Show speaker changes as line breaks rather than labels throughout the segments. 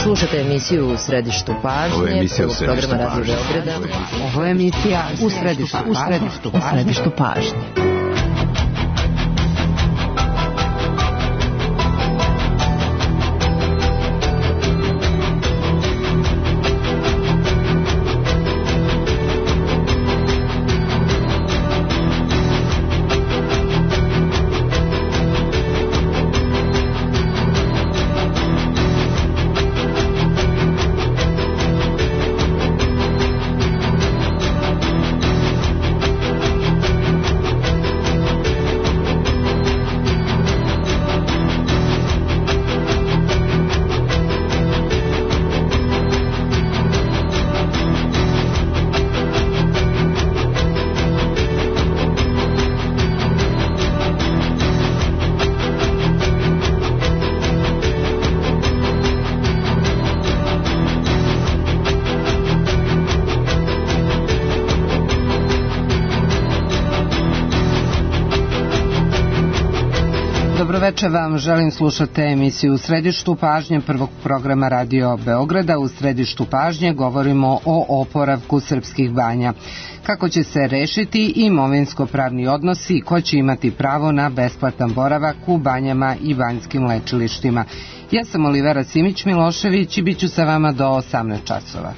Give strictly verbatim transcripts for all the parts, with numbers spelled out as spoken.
Slušate emisiju U središtu pažnje, prvog programa Radio Beograda.
Ovo je emisija U središtu, u središtu, u središtu pažnje. Dobroveče vam, želim slušati emisiju U središtu pažnje prvog programa Radio Beograda. U središtu pažnje govorimo o oporavku srpskih banja. Kako će se rešiti imovinsko-pravni odnosi i ko će imati pravo na besplatan boravak u banjama i banjskim lečilištima. Ja sam Olivera Simić-Milošević i bit ću sa vama do osamnaest časova.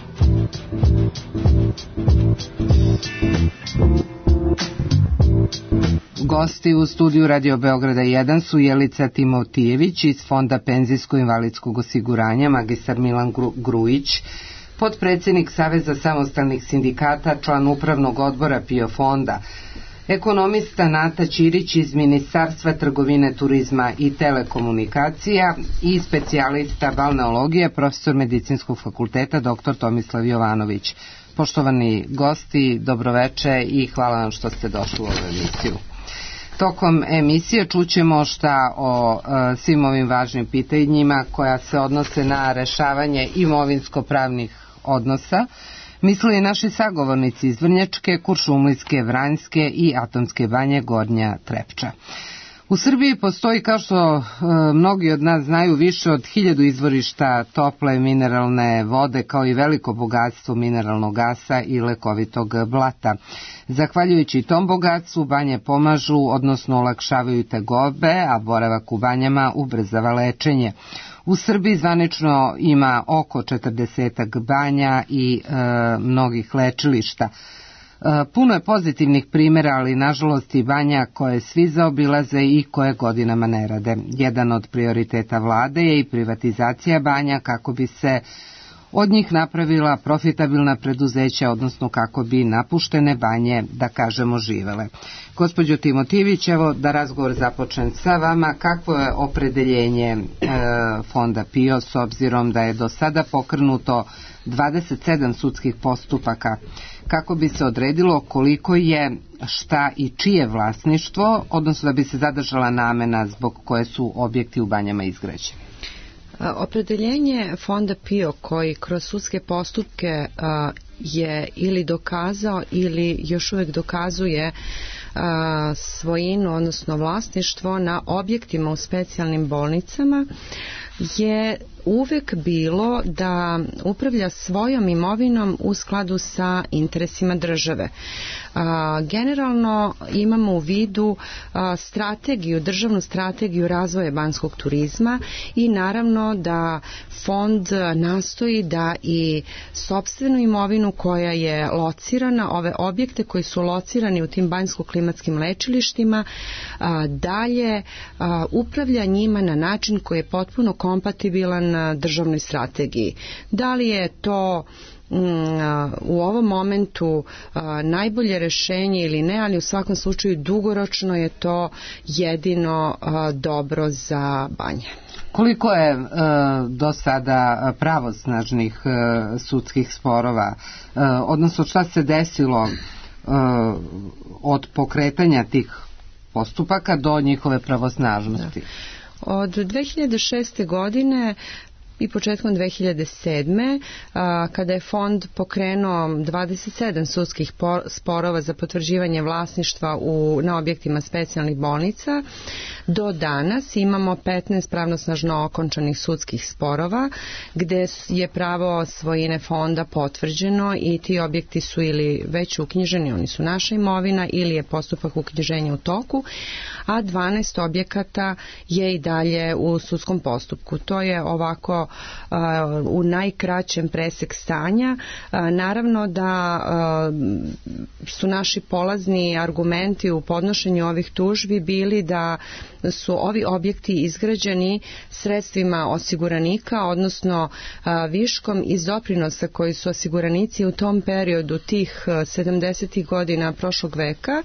Gosti u studiju Radio Beograda jedan su Jelica Timotijević iz Fonda penzijsko-invalidskog osiguranja, magistar Milan Grujić, potpredsjednik Saveza samostalnih sindikata, član upravnog odbora PIO fonda, ekonomista Nata Ćirić iz Ministarstva trgovine, turizma i telekomunikacija i specijalista balneologije, profesor medicinskog fakulteta dr Tomislav Jovanović. Poštovani gosti, dobroveče i hvala vam što ste došli u ovu emisiju. Tokom emisije čućemo šta o e, svim ovim važnim pitanjima koja se odnose na rešavanje imovinsko-pravnih odnosa. Misle naši sagovornici iz Vrnjačke, Kuršumlijske, Vranjske i Atomske banje Gornja Trepča. U Srbiji postoji, kao što e, mnogi od nas znaju, više od hiljadu izvorišta tople mineralne vode, kao i veliko bogatstvo mineralnog gasa i lekovitog blata. Zahvaljujući tom bogatstvu, banje pomažu, odnosno olakšavaju tegobe, a boravak u banjama ubrzava lečenje. U Srbiji zvanično ima oko četrdesetak banja i e, mnogih lečilišta. Puno je pozitivnih primjera, ali nažalost i banja koje svi zaobilaze i koje godinama ne rade. Jedan od prioriteta vlade je i privatizacija banja kako bi se od njih napravila profitabilna preduzeća, odnosno kako bi napuštene banje, da kažemo, živele. Gospođo Timotijević, evo da razgovor započnem sa vama. Kakvo je opredeljenje e, fonda PIO s obzirom da je do sada pokrenuto dvadeset sedam sudskih postupaka kako bi se odredilo koliko je, šta i čije vlasništvo, odnosno da bi se zadržala namena zbog koje su objekti u banjama izgrađeni?
Opredeljenje fonda PIO koji kroz sudske postupke a, je ili dokazao ili još uvijek dokazuje a, svojinu, odnosno vlasništvo na objektima u specijalnim bolnicama, je uvek bilo da upravlja svojom imovinom u skladu sa interesima države. A, generalno imamo u vidu a, strategiju, državnu strategiju razvoja banjskog turizma i naravno da fond nastoji da i sopstvenu imovinu koja je locirana, ove objekte koji su locirani u tim banjsko-klimatskim lečilištima, a, dalje a, upravlja njima na način koji je potpuno kompatibilan na državnoj strategiji. Da li je to u ovom momentu najbolje rešenje ili ne, ali u svakom slučaju dugoročno je to jedino dobro za banje.
Koliko je e, do sada pravosnažnih e, sudskih sporova, e, odnosno šta se desilo e, od pokretanja tih postupaka do njihove pravosnažnosti?
Da. Od dve hiljade šeste godine i početkom dve hiljade sedme. kada je fond pokrenuo dvadeset sedam sudskih sporova za potvrđivanje vlasništva u, na objektima specijalnih bolnica. Do danas imamo petnaest pravnosnažno okončanih sudskih sporova gde je pravo svojine fonda potvrđeno i ti objekti su ili već uknjiženi, oni su naša imovina, ili je postupak uknjiženja u toku, a dvanaest objekata je i dalje u sudskom postupku. To je ovako uh, u najkraćem presek stanja. Uh, naravno da uh, su naši polazni argumenti u podnošenju ovih tužbi bili da su ovi objekti izgrađeni sredstvima osiguranika, odnosno viškom iz doprinosa koji su osiguranici u tom periodu tih sedamdesetih godina prošlog veka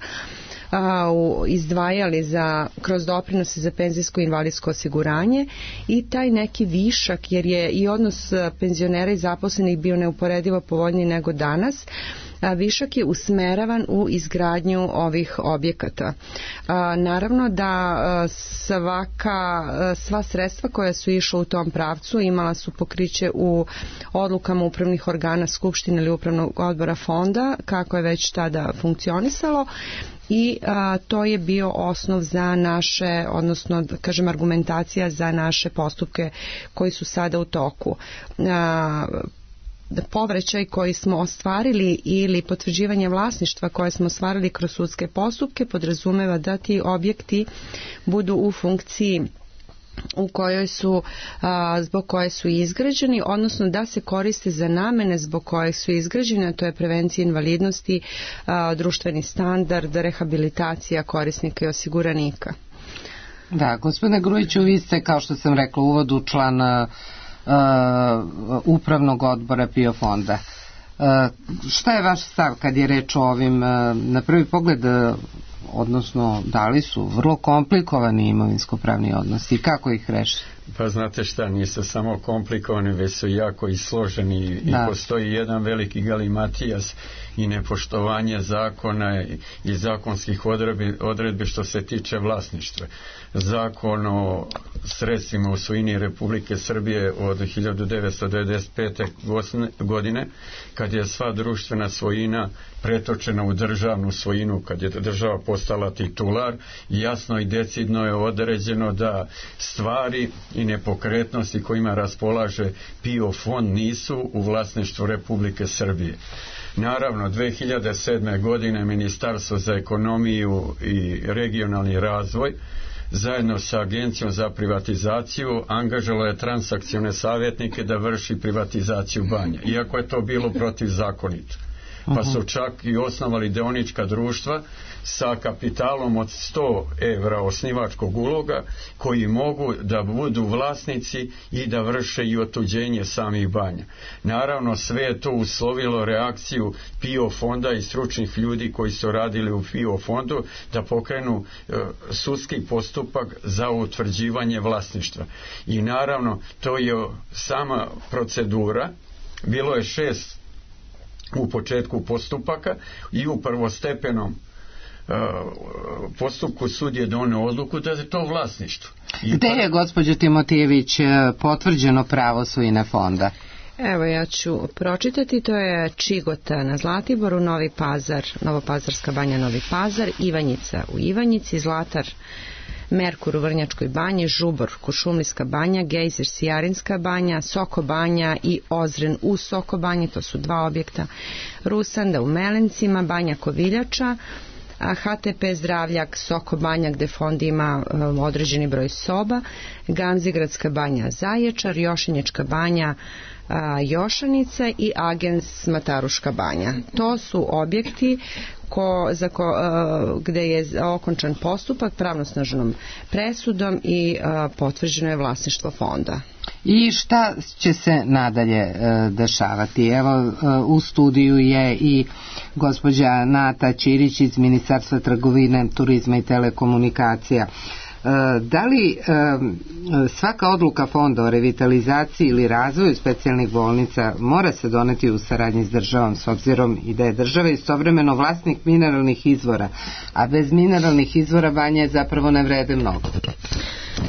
izdvajali za, kroz doprinose za penzijsko i invalidsko osiguranje, i taj neki višak, jer je i odnos penzionera i zaposlenih bio neuporedivo povoljniji nego danas, višak je usmeravan u izgradnju ovih objekata. Naravno da svaka, sva sredstva koja su išla u tom pravcu imala su pokriće u odlukama upravnih organa Skupštine ili upravnog odbora fonda, kako je već tada funkcionisalo, i a, to je bio osnov za naše, odnosno da kažem argumentacija za naše postupke koji su sada u toku. A, povraćaj koji smo ostvarili ili potvrđivanje vlasništva koje smo ostvarili kroz sudske postupke podrazumeva da ti objekti budu u funkciji u kojoj su, a, zbog koje su izgrađeni, odnosno da se koriste za namene zbog koje su izgrađene, a to je prevencija invalidnosti, a, društveni standard, rehabilitacija korisnika i osiguranika.
Da, gospodine Grujiću, vi ste, kao što sam rekla u uvodu, član uh, upravnog odbora PIO fonda. Uh, šta je vaš stav kad je reč o ovim, uh, na prvi pogled, uh, odnosno da li su vrlo komplikovani imovinsko-pravni odnosi i kako ih rešiti?
Pa znate šta, nisu samo komplikovani, već su jako i složeni, da. I postoji jedan veliki galimatijas i nepoštovanje zakona i zakonskih odredbi, odredbi što se tiče vlasništva. Zakon o sredstvima u svojini Republike Srbije od hiljadu devetsto devedeset pete. godine, kad je sva društvena svojina pretočena u državnu svojinu, kad je država postala titular, jasno i decidno je određeno da stvari i nepokretnosti kojima raspolaže PIO fond nisu u vlasništvu Republike Srbije. Naravno, dve hiljade sedme. godine Ministarstvo za ekonomiju i regionalni razvoj zajedno sa Agencijom za privatizaciju angažovalo je transakcione savjetnike da vrši privatizaciju banja, iako je to bilo protivzakonito. Pa su čak i osnovali deonička društva sa kapitalom od sto evra osnivačkog uloga, koji mogu da budu vlasnici i da vrše i otuđenje samih banja. Naravno, sve je to uslovilo reakciju PIO fonda i stručnih ljudi koji su radili u PIO fondu da pokrenu e, sudski postupak za utvrđivanje vlasništva. I naravno, to je sama procedura. Bilo je šest u početku postupaka i u prvostepenom uh, postupku sud je doneo odluku da je to vlasništvo. I
Gde je, gospođo Timotijević, potvrđeno pravo svojine fonda?
Evo, ja ću pročitati, to je Čigota na Zlatiboru, Novi Pazar, Novopazarska banja Novi Pazar, Ivanjica u Ivanjici, Zlatar Merkur u Vrnjačkoj banji, Žubor Kuršumlijska banja, Gejzir Sijarinska banja, Soko banja i Ozren u Soko banji, to su dva objekta, Rusanda u Melencima, Banja Koviljača, H T P Zdravljak Soko banja gde fond ima um, određeni broj soba, Gamzigradska banja Zaječar, Jošinječka banja a, Jošanica i Agens Mataruška banja. To su objekti ko, za ko, a, gde je okončan postupak pravnosnažnom presudom i a, potvrđeno je vlasništvo fonda.
I šta će se nadalje e, dešavati? Evo, e, u studiju je i gospođa Nata Ćirić iz Ministarstva trgovine, turizma i telekomunikacija. E, da li e, svaka odluka fonda o revitalizaciji ili razvoju specijalnih bolnica mora se doneti u saradnji s državom, s obzirom i da je država istovremeno vlasnik mineralnih izvora, a bez mineralnih izvora banje zapravo ne vrede mnogo?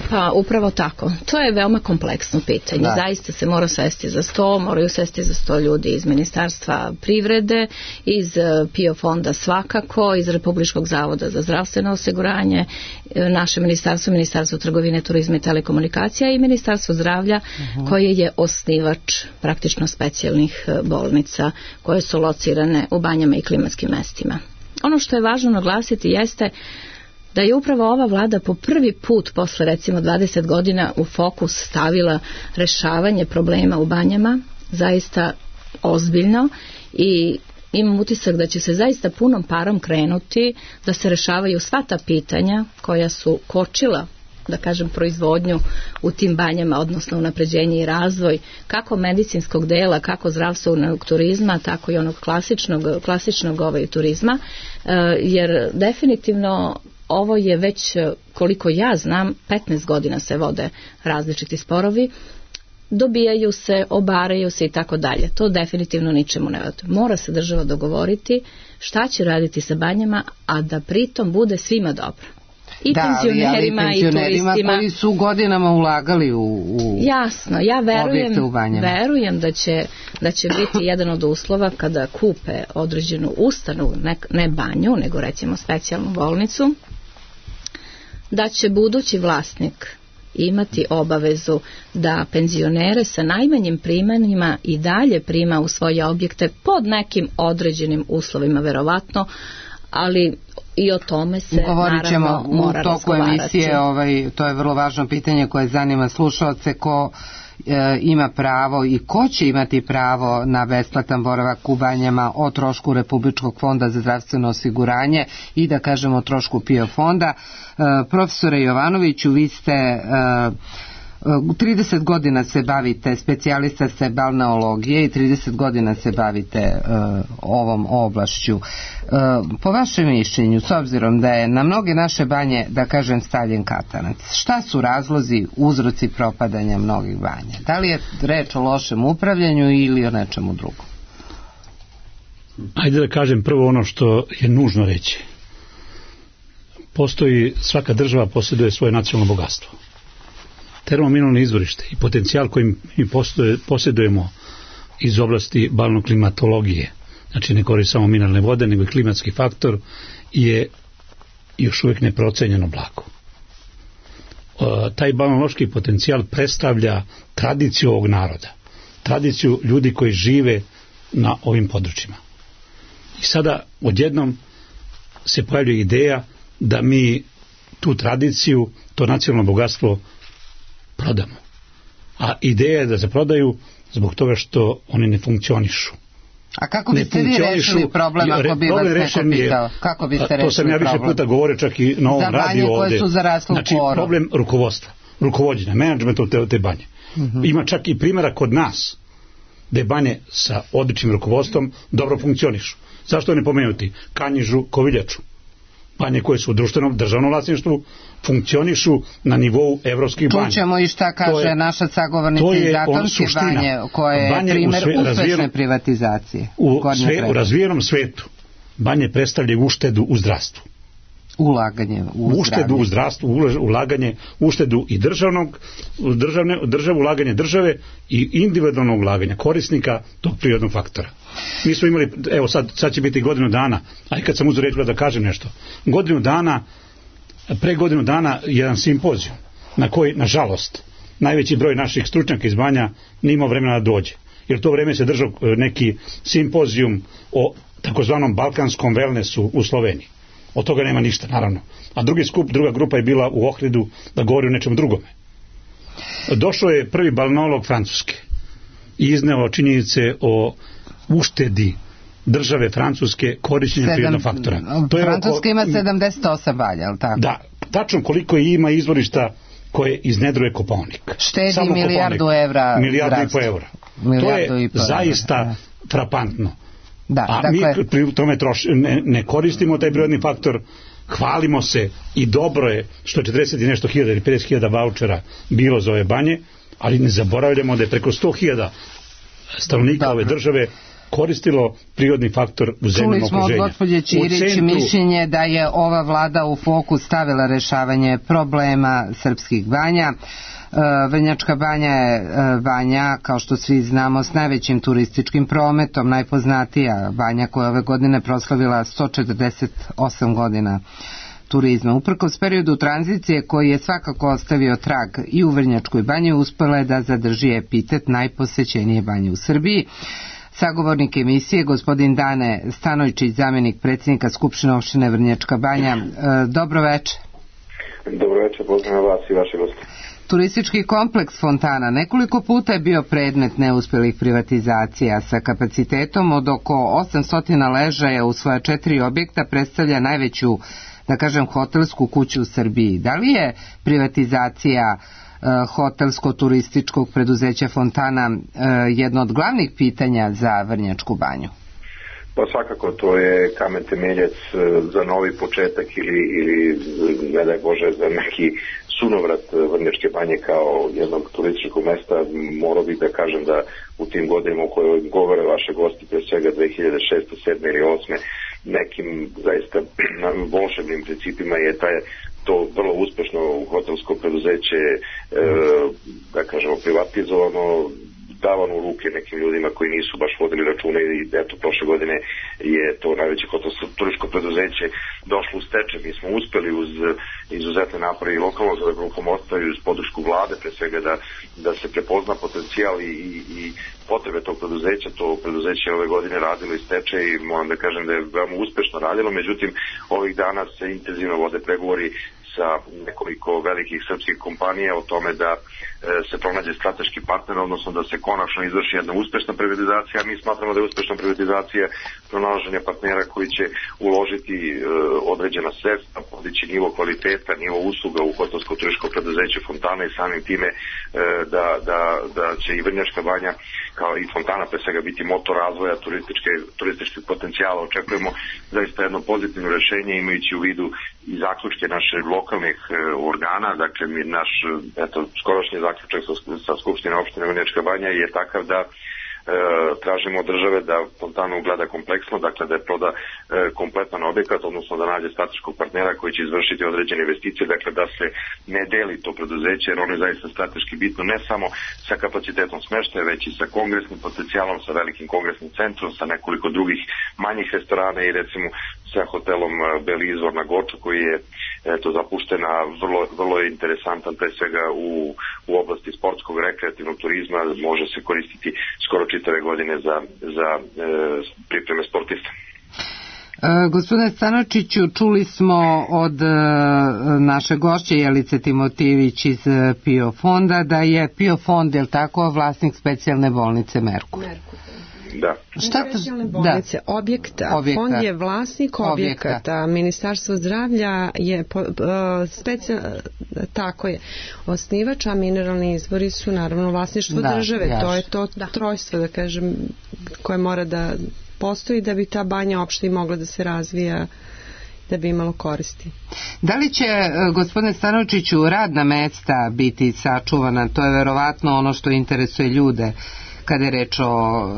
Pa upravo tako. To je veoma kompleksno pitanje. Da. Zaista se mora sesti za sto, moraju sesti za sto ljudi iz Ministarstva privrede, iz PIO fonda svakako, iz Republičkog zavoda za zdravstveno osiguranje, naše ministarstvo, Ministarstvo trgovine, turizma i telekomunikacija i Ministarstvo zdravlja, uh-huh. koje je osnivač praktično specijalnih bolnica koje su locirane u banjama i klimatskim mestima. Ono što je važno naglasiti jeste da je upravo ova vlada po prvi put posle recimo dvadeset godina u fokus stavila rešavanje problema u banjama, zaista ozbiljno, i imam utisak da će se zaista punom parom krenuti da se rešavaju sva ta pitanja koja su kočila, da kažem, proizvodnju u tim banjama, odnosno unapređenje i razvoj kako medicinskog dela, kako zdravstvenog turizma, tako i onog klasičnog, klasičnog ovaj turizma, jer definitivno ovo je već, koliko ja znam, petnaest godina se vode različiti sporovi, dobijaju se, obaraju se i tako dalje. To definitivno ničemu ne vodi. Mora se država dogovoriti šta će raditi sa banjama, a da pritom bude svima dobro. I
da,
penzionerima,
ali, ali penzionerima
i turistima
koji su godinama ulagali u, u
jasno, ja verujem,
u banjama.
verujem da će, da će biti jedan od uslova kada kupe određenu ustanovu, ne, ne banju, nego recimo specijalnu bolnicu, da će budući vlasnik imati obavezu da penzionere sa najmanjim primanjima i dalje prima u svoje objekte pod nekim određenim uslovima verovatno, ali i o tome se
govorit ćemo
naravno mora razgovarati.
U toku emisije, ovaj, to je vrlo važno pitanje koje zanima slušalce, ko e, ima pravo i ko će imati pravo na besplatan boravak u banjama, o trošku Republičkog fonda za zdravstveno osiguranje i da kažemo o trošku PIO fonda. E, profesore Jovanoviću, vi ste e, trideset godina se bavite, specijalista ste balneologije i trideset godina se bavite uh, ovom oblašću. Uh, po vašem mišljenju, s obzirom da je na mnoge naše banje, da kažem, stavljen katanac, šta su razlozi, uzroci propadanja mnogih banja? Da li je reč o lošem upravljanju ili o nečemu drugom?
Ajde da kažem prvo ono što je nužno reći. Postoji, svaka država posjeduje svoje nacionalno bogatstvo. Termomineralno izvorište i potencijal koji mi posjedujemo iz oblasti balneoklimatologije, znači ne koristi samo mineralne vode, nego i klimatski faktor, je još uvijek neprocenjeno blago. E, taj balneološki potencijal predstavlja tradiciju ovog naroda, tradiciju ljudi koji žive na ovim područjima. I sada odjednom se pojavlja ideja da mi tu tradiciju, to nacionalno bogatstvo prodamo. A ideja je da se prodaju zbog toga što oni ne funkcionišu.
A kako biste vi rešili problem ako bi vas neko pitao? Kako biste rešili problem?
To sam ja više puta govorio čak i na ovom radiju ovdje.
Koje su zarasle u
znači,
klorom.
problem rukovodstva, rukovođenja, menadžmenta te, te banje. Uh-huh. Ima čak i primjera kod nas da je banje sa odličnim rukovodstvom dobro funkcionišu. Zašto ne pomenuti Kanjižu, Koviljaču? Banje koje su u društvenom državnom vlasništvu funkcionišu na nivou evropskih banja.
Tu ćemo i šta kaže je, naša sagovornica iz Atomske banje, koja je banje primjer sve, uspešne razvijenom, privatizacije.
U, sve, u razvijenom svetu banje predstavljaju uštedu u zdravstvu.
Ulaganje u
uštedu u zdravstvu, ulaganje, uštedu i državnog, državne, državu, ulaganje države i individualnog ulaganja korisnika tog prirodnog faktora. Mi smo imali, evo sad, sad će biti godinu dana, a i kad sam uzeo reći da kažem nešto, godinu dana, pre godinu dana jedan simpozijum na koji, nažalost, najveći broj naših stručnjaka iz banja nije imao vremena da dođe. Jer to vreme se držao neki simpozijum o takozvanom balkanskom wellnessu u Sloveniji. Od toga nema ništa, naravno. A drugi skup, druga grupa je bila u Ohridu da govori o nečem drugome. Došao je prvi balneolog Francuske i izneo činjenice o uštedi države Francuske korišćenja prirodnog faktora.
To je Francuska oko, ima sedamdeset osam balja, je li tako?
Da, tačno koliko ima izvorišta koje iznedruje Kopaonik.
Štedi samo milijardu Kopaonik, evra.
Milijardu i po evra. Milijardu to je zaista evra. Frapantno.
Da,
a
dakle,
mi pri tome troši, ne, ne koristimo taj prirodni faktor, hvalimo se i dobro je što je četrdeset i nešto hiljada ili pedeset hiljada vaučera bilo za ove banje, ali ne zaboravljamo da je preko sto hiljada stanovnika ove države koristilo prirodni faktor u zemljom okruženja.
Čuli smo od gospođe Ćirić centru... mišljenje da je ova vlada u fokus stavila rešavanje problema srpskih banja. Vrnjačka banja je banja, kao što svi znamo, s najvećim turističkim prometom, najpoznatija banja koja ove godine proslavila sto četrdeset osam godina turizma. Uprkos periodu tranzicije koji je svakako ostavio trag i u Vrnjačkoj banji, uspela je da zadrži epitet najposećenije banje u Srbiji. Sagovornik emisije, gospodin Dane Stanojčić, zamjenik predsjednika Skupštine opštine Vrnjačka banja. Dobro večer.
Dobro večer, pozdrav vas i vaše goste.
Turistički kompleks Fontana nekoliko puta je bio predmet neuspjelih privatizacija. Sa kapacitetom od oko osamsto ležaja u svoja četiri objekta predstavlja najveću, da kažem, hotelsku kuću u Srbiji. Da li je privatizacija uh, hotelsko-turističkog preduzeća Fontana uh, jedno od glavnih pitanja za Vrnjačku banju?
Pa svakako to je kamen temeljac za novi početak ili, ili ne daj Bože za neki sunovrat Vrnjačke banje kao jednog turističkog mesta. Morao bih da kažem da u tim godinama u kojoj govore vaše gosti, pre svega dve hiljade šeste, sedme ili osme, nekim zaista volšebnim principima je taj to vrlo uspešno hotelsko preduzeće e, da kažemo privatizovano, davano u ruke nekim ljudima koji nisu baš vodili račune i eto prošle godine je to najveće hotelsko turističko preduzeće došlo u stečaj. Mi smo uspeli uz izuzetne napore i lokalnog rukovodstva i uz podršku vlade pre svega da, da se prepozna potencijal i, i, i potrebe tog preduzeća. To preduzeće ove godine radilo i stečaj i moram da kažem da je veoma uspešno radilo, međutim ovih dana se intenzivno vode pregovori sa nekoliko velikih srpskih kompanija o tome da e, se pronađe strateški partner, odnosno da se konačno izvrši jedna uspešna privatizacija. Mi smatramo da je uspešna privatizacija pronalaženja partnera koji će uložiti e, određena sredstva, podići nivo kvaliteta, nivo usluga u hotelsko-turističko preduzeće Fontana i samim time e, da, da, da će i Vrnjačka banja kao i Fontana pre svega biti motor razvoja turističke, turističkih potencijala. Očekujemo zaista jedno pozitivno rešenje imajući u vidu i zaključke naše lokalnih e, organa, dakle mi, naš eto, skorošnji zaključak sa, sa Skupštine opštine Vrnjačka banja je takav da e, tražimo od države da Fontanu gleda kompleksno, dakle da je proda e, kompletan objekat, odnosno da nađe strateškog partnera koji će izvršiti određene investicije, dakle da se ne deli to preduzeće, jer ono je zaista strateški bitno ne samo sa kapacitetom smeštaja, već i sa kongresnim potencijalom, sa velikim kongresnim centrom, sa nekoliko drugih manjih restorana i recimo sa hotelom Beli Izvor na Goču koji je eto zapuštena, vrlo, vrlo je interesantan pre svega u, u oblasti sportskog rekreativnog turizma, može se koristiti skoro čitave godine za, za e, pripreme sportista.
E, gospodine Stanočiću, čuli smo od e, naše gošće Jelice Timotijević iz PIO fonda da je PIO fond, je li tako, vlasnik specijalne bolnice Merkur? Merkur.
Da.
Šta to? Bolnice, da. Objekta. Objekta. Fond je vlasnik objekata. Objekta. Ministarstvo zdravlja je uh, specijal, tako je, osnivač, a mineralni izvori su naravno vlasništvo da, države. Jaš. To je to da. trojstvo, da kažem, koje mora da postoji da bi ta banja uopšte mogla da se razvija, da bi imalo koristi.
Da li će, gospodine Stanočiću, radna mesta biti sačuvana? To je verovatno ono što interesuje ljude kada je reč o uh,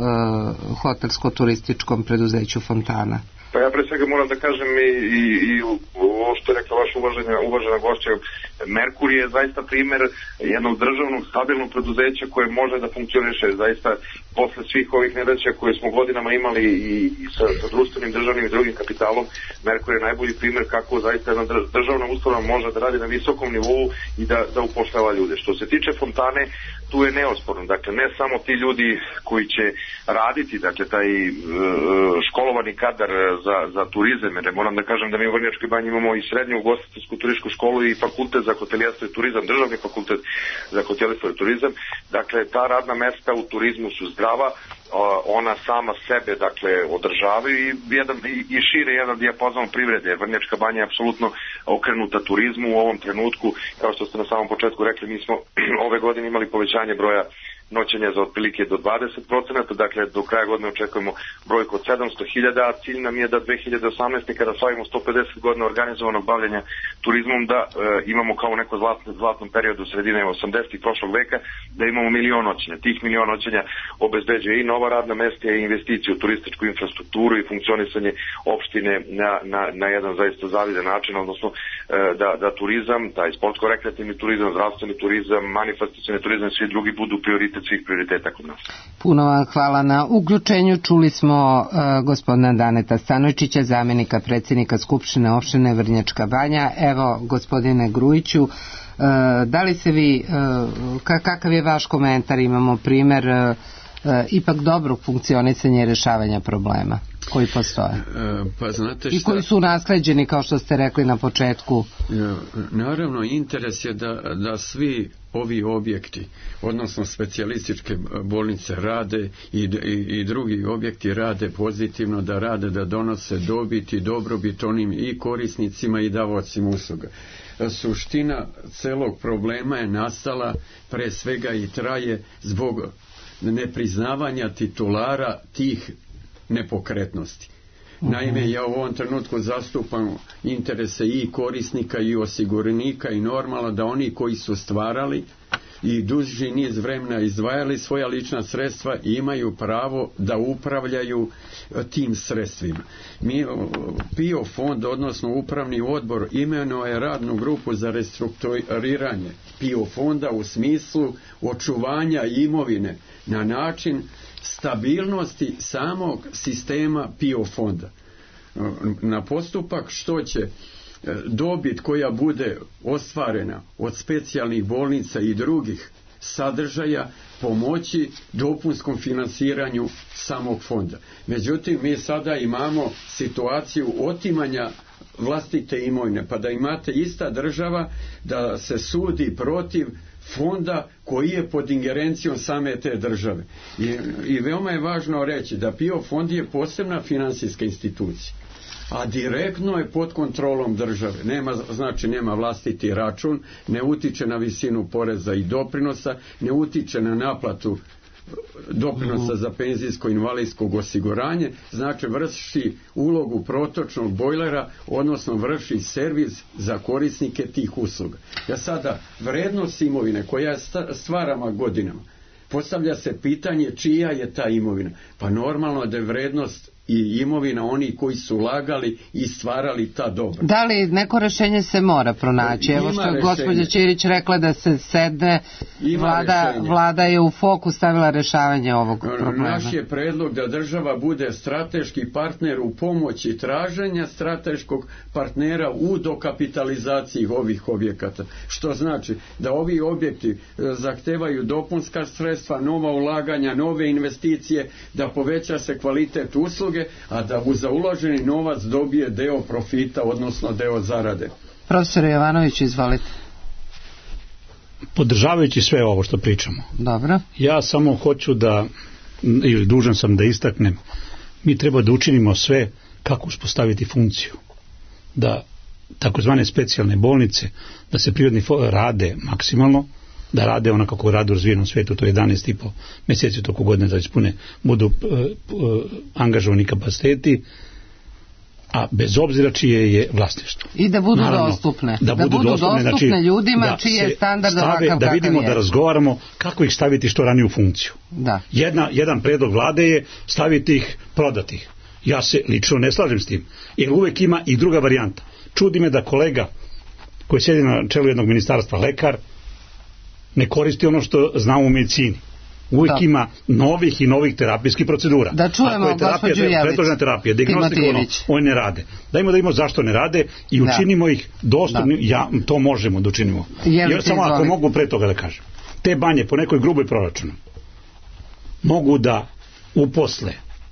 hotelsko-turističkom preduzeću Fontana.
Pa ja pre svega moram da kažem i, i, i ovo što je rekla vaša uvažena, uvažena gošća, Merkur je zaista primer jednog državnog stabilnog preduzeća koje može da funkcioniše zaista posle svih ovih nedaća koje smo godinama imali i, i sa, sa društvenim, državnim i drugim kapitalom. Merkur je najbolji primer kako zaista jedna državna ustanova može da radi na visokom nivou i da, da upošljava ljude. Što se tiče Fontane, tu je neosporno, dakle ne samo ti ljudi koji će raditi, dakle taj uh, školovani kadar za, za turizam, jer moram da kažem da mi u Vrnjačkoj banji imamo i srednju ugostiteljsku turističku školu i fakultet za hotelijerstvo i turizam, državni fakultet za hotelijerstvo i turizam. Dakle, ta radna mesta u turizmu su zdrava, ona sama sebe, dakle, održavaju i, jedan, i, i šire jedan dijapazon privrede. Vrnjačka banja je apsolutno okrenuta turizmu u ovom trenutku. Kao što ste na samom početku rekli, mi smo ove godine imali povećanje broja noćenja za otprilike do dvadeset procenata, dakle do kraja godine očekujemo brojku od sedamsto hiljada, a cilj nam je da dve hiljade osamnaeste kada slavimo sto pedeset godina organizovanog bavljanja turizmom da e, imamo kao u nekom zlatnom, zlatnom periodu sredine osamdesetih prošlog veka, da imamo milion noćenja. Tih milion noćenja obezbeđuje i nova radna mesta i investicije u turističku infrastrukturu i funkcionisanje opštine na, na, na jedan zaista zavidan način, odnosno e, da, da turizam, taj sportsko-rekreativni turizam, zdravstveni turizam, manifestacioni turizam, svi drugi budu prioritet svih prioriteta kod nas.
Puno vam hvala na uključenju. Čuli smo uh, gospodina Daneta Stanojčića, zamjenika predsjednika Skupštine opštine Vrnjačka Banja. Evo, gospodine Grujiću, uh, da li se vi, uh, kakav je vaš komentar? Imamo primjer uh, uh, ipak dobrog funkcionisanja i rješavanja problema koji postoje.
E, pa znate šta...
I koji su nasleđeni, kao što ste rekli na početku.
E, naravno, interes je da, da svi ovi objekti, odnosno specijalističke bolnice rade i, i, i drugi objekti rade pozitivno, da rade, da donose dobit i dobrobit onim i korisnicima i davaocima usluga. Suština celog problema je nastala pre svega i traje zbog nepriznavanja titulara tih nepokretnosti. Naime, ja u ovom trenutku zastupam interese i korisnika i osiguranika i normalno da oni koji su stvarali i duži niz vremena izdvajali svoja lična sredstva imaju pravo da upravljaju tim sredstvima. Mi, PIO fond, odnosno upravni odbor, imenovao je radnu grupu za restrukturiranje PIO fonda u smislu očuvanja imovine na način stabilnosti samog sistema PIO fonda. Na postupak što će dobit koja bude ostvarena od specijalnih bolnica i drugih sadržaja pomoći dopunskom finansiranju samog fonda. Međutim, mi sada imamo situaciju otimanja vlastite imovine, pa da imate ista država da se sudi protiv fonda koji je pod ingerencijom same te države. I, i veoma je važno reći da PIO fond je posebna finansijska institucija, a direktno je pod kontrolom države. Nema, znači nema vlastiti račun, ne utiče na visinu poreza i doprinosa, ne utiče na naplatu doprinosa za penzijsko invalidskog osiguranje, znači vrši ulogu protočnog bojlera, odnosno vrši servis za korisnike tih usluga. Ja sada, vrednost imovine koja je stvarama godinama, postavlja se pitanje čija je ta imovina. Pa normalno da je vrednost i imovina oni koji su ulagali i stvarali ta dobra.
Da li neko rješenje se mora pronaći? Evo što je gospođa Ćirić rekla da se sedne, vlada, vlada je u fokus stavila rješavanje ovog problema.
Naš je predlog da država bude strateški partner u pomoći traženja strateškog partnera u dokapitalizaciji ovih objekata. Što znači da ovi objekti zahtevaju dopunska sredstva, nova ulaganja, nove investicije, da poveća se kvalitet usluge, a da u za uloženi novac dobije deo profita, odnosno deo zarade.
Profesor Jovanović, izvolite.
Podržavajući sve ovo što pričamo,
dobro,
ja samo hoću da, ili dužan sam da istaknem, mi treba da učinimo sve kako uspostaviti funkciju, da takozvane specijalne bolnice, da se prirodni rade maksimalno, da rade ono kako rade u razvijenom svijetu, to je jedanaest i po mjeseci toko godine da ispune, budu uh, uh, angažovani kapaciteti, a bez obzira čije je vlasništvo.
I da budu Naravno, dostupne.
Da, da budu, budu dostupne, dostupne
znači, ljudima čiji je standard ovakav
da vidimo, da razgovaramo kako ih staviti što ranije u funkciju.
Da.
Jedna, jedan predlog vlade je staviti ih, prodati ih. Ja se lično ne slažem s tim, jer uvijek ima i druga varijanta. Čudi me da kolega koji sjedi na čelu jednog ministarstva, lekar, ne koristi ono što znamo u medicini. Uvijek da. Ima novih i novih terapijskih procedura.
Da čujemo gospođu Jelić.
Predložena terapija, dijagnostikovano, oni ne rade. Dajmo da imamo zašto ne rade i učinimo da. Ih dostupnim, ja, to možemo da učinimo. Jer samo ako mogu pre toga da kažem. Te banje po nekoj gruboj proračunu mogu da uposle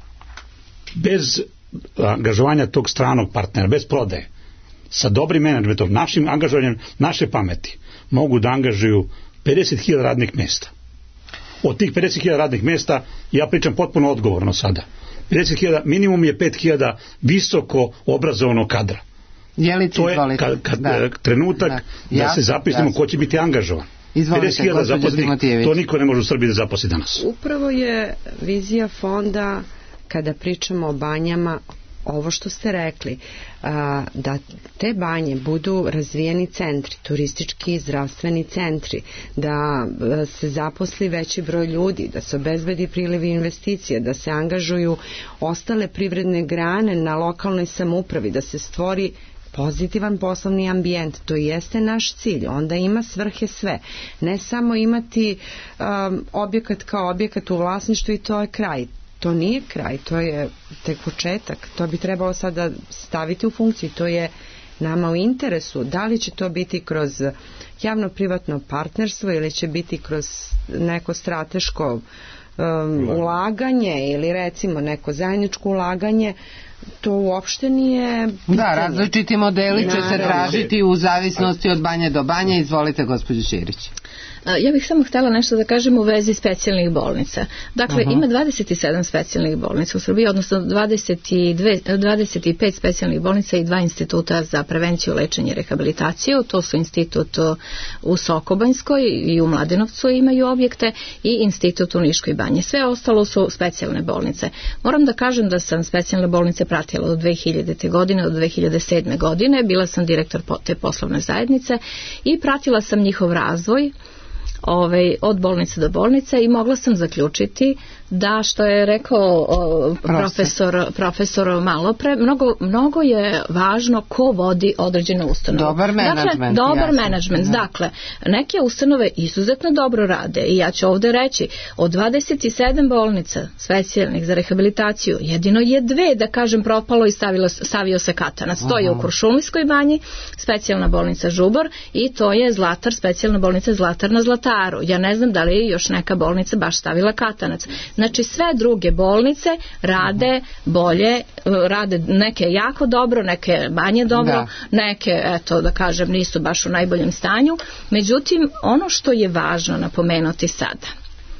bez angažovanja tog stranog partnera, bez prodaje, sa dobrim menadžmentom, našim angažovanjem, naše pameti, mogu da angažuju pedeset hiljada radnih mjesta. Od tih pedeset hiljada radnih mjesta, ja pričam potpuno odgovorno sada, pedeset hiljada, minimum je pet hiljada visoko obrazovanog kadra.
Jelici,
to je kad, kad da. trenutak da, da se zapišemo ko će biti angažovan. pedeset hiljada zaposlenih, to niko ne može u Srbiji da zaposli danas.
Upravo je vizija fonda, kada pričamo o banjama, ovo što ste rekli, da te banje budu razvijeni centri, turistički i zdravstveni centri, da se zaposli veći broj ljudi, da se obezbedi priliv investicije, da se angažuju ostale privredne grane na lokalnoj samoupravi, da se stvori pozitivan poslovni ambijent, to jeste naš cilj, onda ima svrhe sve. Ne samo imati um, objekat kao objekat u vlasništvu i to je kraj. To nije kraj, to je tek početak. To bi trebalo sada staviti u funkciju, to je nama u interesu. Da li će to biti kroz javno-privatno partnerstvo ili će biti kroz neko strateško um, ulaganje ili recimo neko zajedničko ulaganje, to uopšte nije pitanje.
Da, različiti modeli će se tražiti u zavisnosti od banje do banje. Izvolite, gospođo Ćirić.
Ja bih samo htjela nešto da kažem u vezi specijalnih bolnica. Dakle, uh-huh. ima dvadeset sedam specijalnih bolnica u Srbiji, odnosno dvadeset dve, dvadeset pet specijalnih bolnica i dva instituta za prevenciju, lečenje i rehabilitaciju. To su institut u Sokobanjskoj i u Mladenovcu imaju objekte i institut u Niškoj banji. Sve ostalo su specijalne bolnice. Moram da kažem da sam specijalne bolnice pratila od dve hiljadite. godine do dve hiljade sedme. godine. Bila sam direktor te poslovne zajednice i pratila sam njihov razvoj Ove, od bolnice do bolnice i mogla sam zaključiti da, što je rekao o, profesor, profesor malo pre, mnogo, mnogo je važno ko vodi određenu ustanovu.
Dobar menadžment.
Dakle, dobar menadžment. Dakle, neke ustanove izuzetno dobro rade i ja ću ovdje reći, od dvadeset sedam bolnica specijalnih za rehabilitaciju, jedino je dve, da kažem, propalo i stavilo, stavio se katanac. To je u Kuršumlijskoj banji, specijalna bolnica Žubor, i to je Zlatar, specijalna bolnica Zlatar na Zlataru. Ja ne znam da li je još neka bolnica baš stavila katanac. Znači sve druge bolnice rade bolje, rade neke jako dobro, neke manje dobro, da. neke, eto da kažem, nisu baš u najboljem stanju. Međutim, ono što je važno napomenuti sada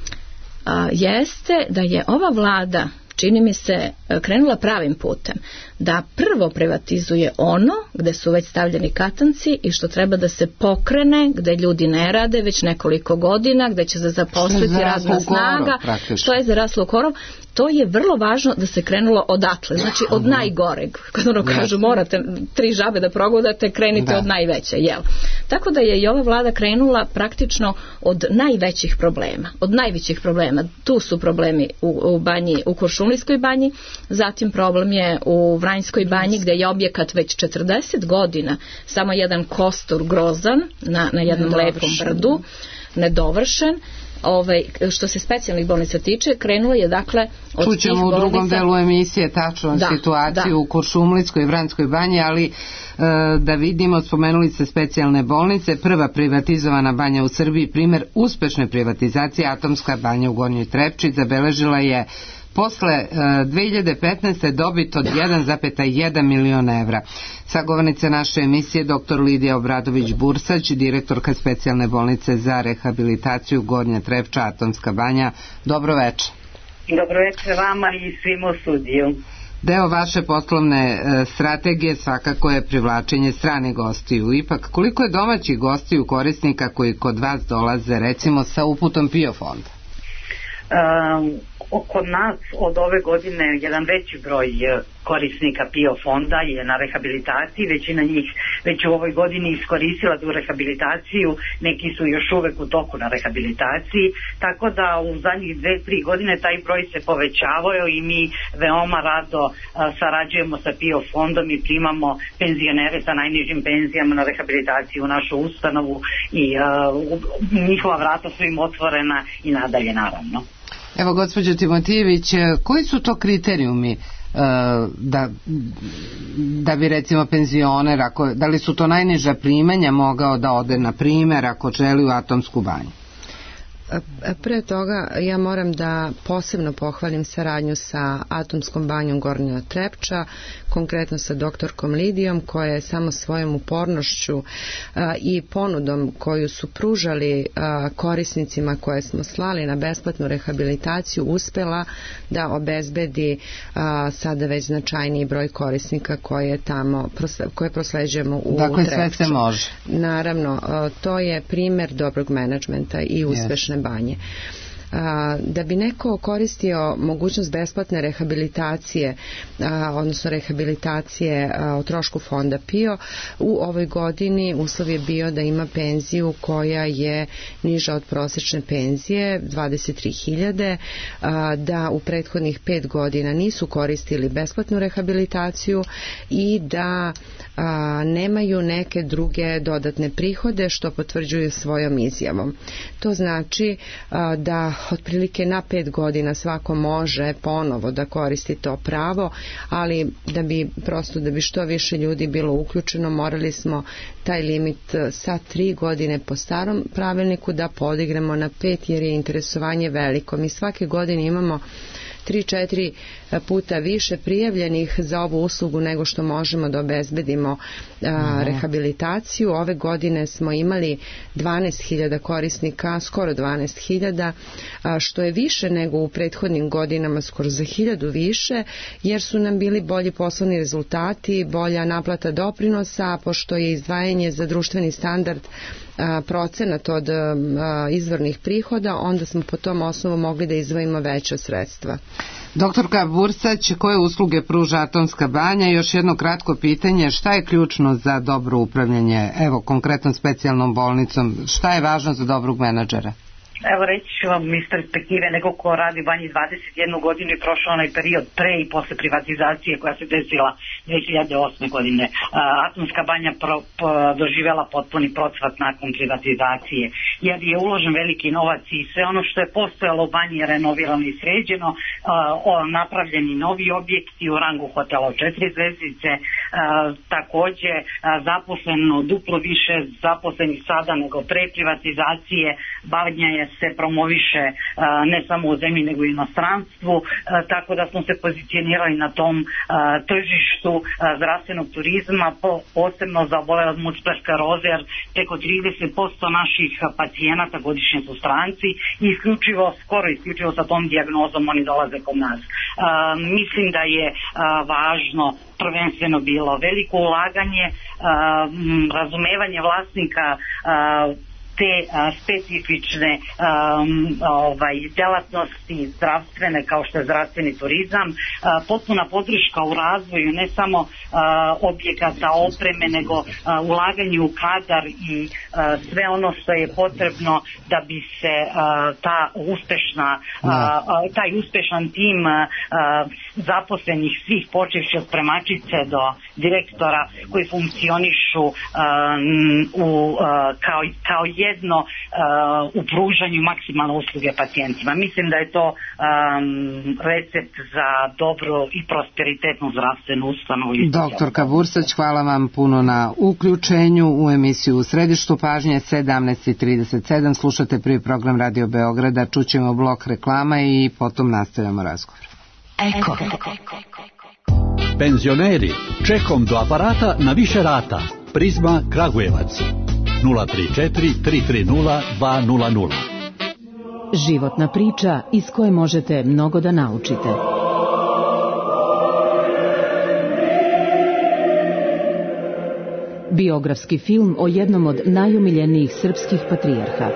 a, jeste da je ova vlada, čini mi se, krenula pravim putem, da prvo privatizuje ono gde su već stavljeni katanci i što treba da se pokrene, gde ljudi ne rade već nekoliko godina, gde će se zaposliti radna snaga, što je zaraslo u korov. To je vrlo važno da se krenulo odatle, znači od najgoreg. Kad ono kažu morate tri žabe da progodate, krenite da. od najveće, jel? Tako da je i ova vlada krenula praktično od najvećih problema, od najvećih problema. Tu su problemi u, u banji, u Kuršumlijskoj banji, zatim problem je u Vranjskoj banji gdje je objekat već četrdeset godina, samo jedan kostur grozan na, na jednom lepom brdu, nedovršen. Ovaj, što se specijalnih bolnica tiče, krenulo je dakle od
Čućemo tih bolnica... u drugom delu emisije tačno da, situaciju da. u Kuršumlijskoj i Vranjskoj banji, ali e, da vidimo, spomenuli se specijalne bolnice, prva privatizovana banja u Srbiji, primjer uspešne privatizacije, Atomska banja u Gornjoj Trepči, zabeležila je posle uh, dve hiljade petnaeste. dobit od jedan zarez jedan milion evra. Sagovornica naše emisije doktor Lidija Obradović-Bursać, direktorka specijalne bolnice za rehabilitaciju Gornja Trepča, Atomska banja. Dobro večer.
Dobro večer vama i svim u studiju.
Deo vaše poslovne uh, strategije svakako je privlačenje stranih gostiju. Ipak, koliko je domaćih gostiju korisnika koji kod vas dolaze, recimo sa uputom PIO fonda?
Um, Kod nas od ove godine jedan veći broj korisnika PIO fonda je na rehabilitaciji, većina njih već u ovoj godini iskoristila tu rehabilitaciju, neki su još uvek u toku na rehabilitaciji, tako da u zadnjih dve, tri godine taj broj se povećavao i mi veoma rado a, sarađujemo sa PIO fondom i primamo penzionere sa najnižim penzijama na rehabilitaciju u našu ustanovu i a, njihova vrata su im otvorena i nadalje naravno.
Evo, gospođo Timotijević, koji su to kriterijumi da, da bi recimo penzioner, ako, da li su to najniža primanja, mogao da ode na primjer ako želi u Atomsku banju?
Pre toga ja moram da posebno pohvalim saradnju sa Atomskom banjom Gornja Trepča, konkretno sa doktorkom Lidijom, koja je samo svojom upornošću a, i ponudom koju su pružali a, korisnicima koje smo slali na besplatnu rehabilitaciju uspela da obezbedi a, sada već značajniji broj korisnika koje tamo koje prosleđujemo u
dakle,
Trepču.
Sve se može.
Naravno, a, to je primer dobrog menadžmenta i uspešne yes. banje. Da bi neko koristio mogućnost besplatne rehabilitacije, odnosno rehabilitacije o trošku fonda PIO, u ovoj godini uslov je bio da ima penziju koja je niža od prosječne penzije, dvadeset tri hiljade, da u prethodnih pet godina nisu koristili besplatnu rehabilitaciju i da a, nemaju neke druge dodatne prihode što potvrđuju svojom izjavom. To znači a, da otprilike na pet godina svako može ponovo da koristi to pravo, ali da bi prosto da bi što više ljudi bilo uključeno, morali smo taj limit sa tri godine po starom pravilniku da podignemo na pet, jer je interesovanje veliko. Mi svake godine imamo tri četiri puta više prijavljenih za ovu uslugu nego što možemo da obezbedimo a, rehabilitaciju. Ove godine smo imali dvanaest hiljada korisnika, skoro dvanaest hiljada, što je više nego u prethodnim godinama, skoro za hiljadu više, jer su nam bili bolji poslovni rezultati, bolja naplata doprinosa, pošto je izdvajanje za društveni standard a, procenat od a, izvornih prihoda, onda smo po tom osnovu mogli da izdvojimo veća sredstva.
Doktorka Bursać, koje usluge pruža Atomska banja? Još jedno kratko pitanje, šta je ključno za dobro upravljanje, evo konkretno specijalnom bolnicom, šta je važno za dobrog menadžera?
Evo reći ću vam iz perspektive neko ko radi u banji dvadeset jednu godinu i prošao onaj period pre i posle privatizacije koja se desila dve hiljade osme godine. Atomska banja pro, pro, doživjela potpuni procvat nakon privatizacije, jer je uložen veliki novac i sve ono što je postojalo u banji je renovirano i sređeno, napravljeni novi objekti u rangu hotela četiri zvezdice, takođe zaposleno duplo više zaposlenih sada nego pre privatizacije. Banja je se promoviše ne samo u zemlji nego i u inostranstvu, tako da smo se pozicionirali na tom tržištu zdravstvenog turizma, posebno za obole od multiple skleroze, jer preko trideset posto naših pacijenata godišnje su stranci i isključivo, skoro isključivo sa tom dijagnozom oni dolaze kod nas. Mislim da je važno prvenstveno bilo veliko ulaganje, razumevanje vlasnika te a, specifične a, ovaj, delatnosti zdravstvene kao što je zdravstveni turizam, a, potpuna podrška u razvoju ne samo a, objekata, opreme, nego a, ulaganje u kadar i a, sve ono što je potrebno da bi se a, ta uspešna a, a, taj uspešan tim a, a, zaposlenih svih počevši od spremačice do direktora koji funkcionišu a, u, a, kao, kao jedno uh, u pružanju maksimalne usluge pacijentima. Mislim da je to um, recept za dobru i prosperitetnu zdravstvenu ustanovu.
Doktorka Bursać, hvala vam puno na uključenju u emisiju U središtu pažnje. Sedamnaest i trideset sedam slušate prvi program Radio Beograda, čućemo blok reklama i potom nastavljamo razgovor.
Eko. Penzioneri, čekom do aparata na više rata. Prizma Kragujevac nula tri četiri tri tri nula dva nula nula.
Životna priča iz koje možete mnogo da naučite. Biografski film o jednom od najomiljenijih srpskih patrijarha.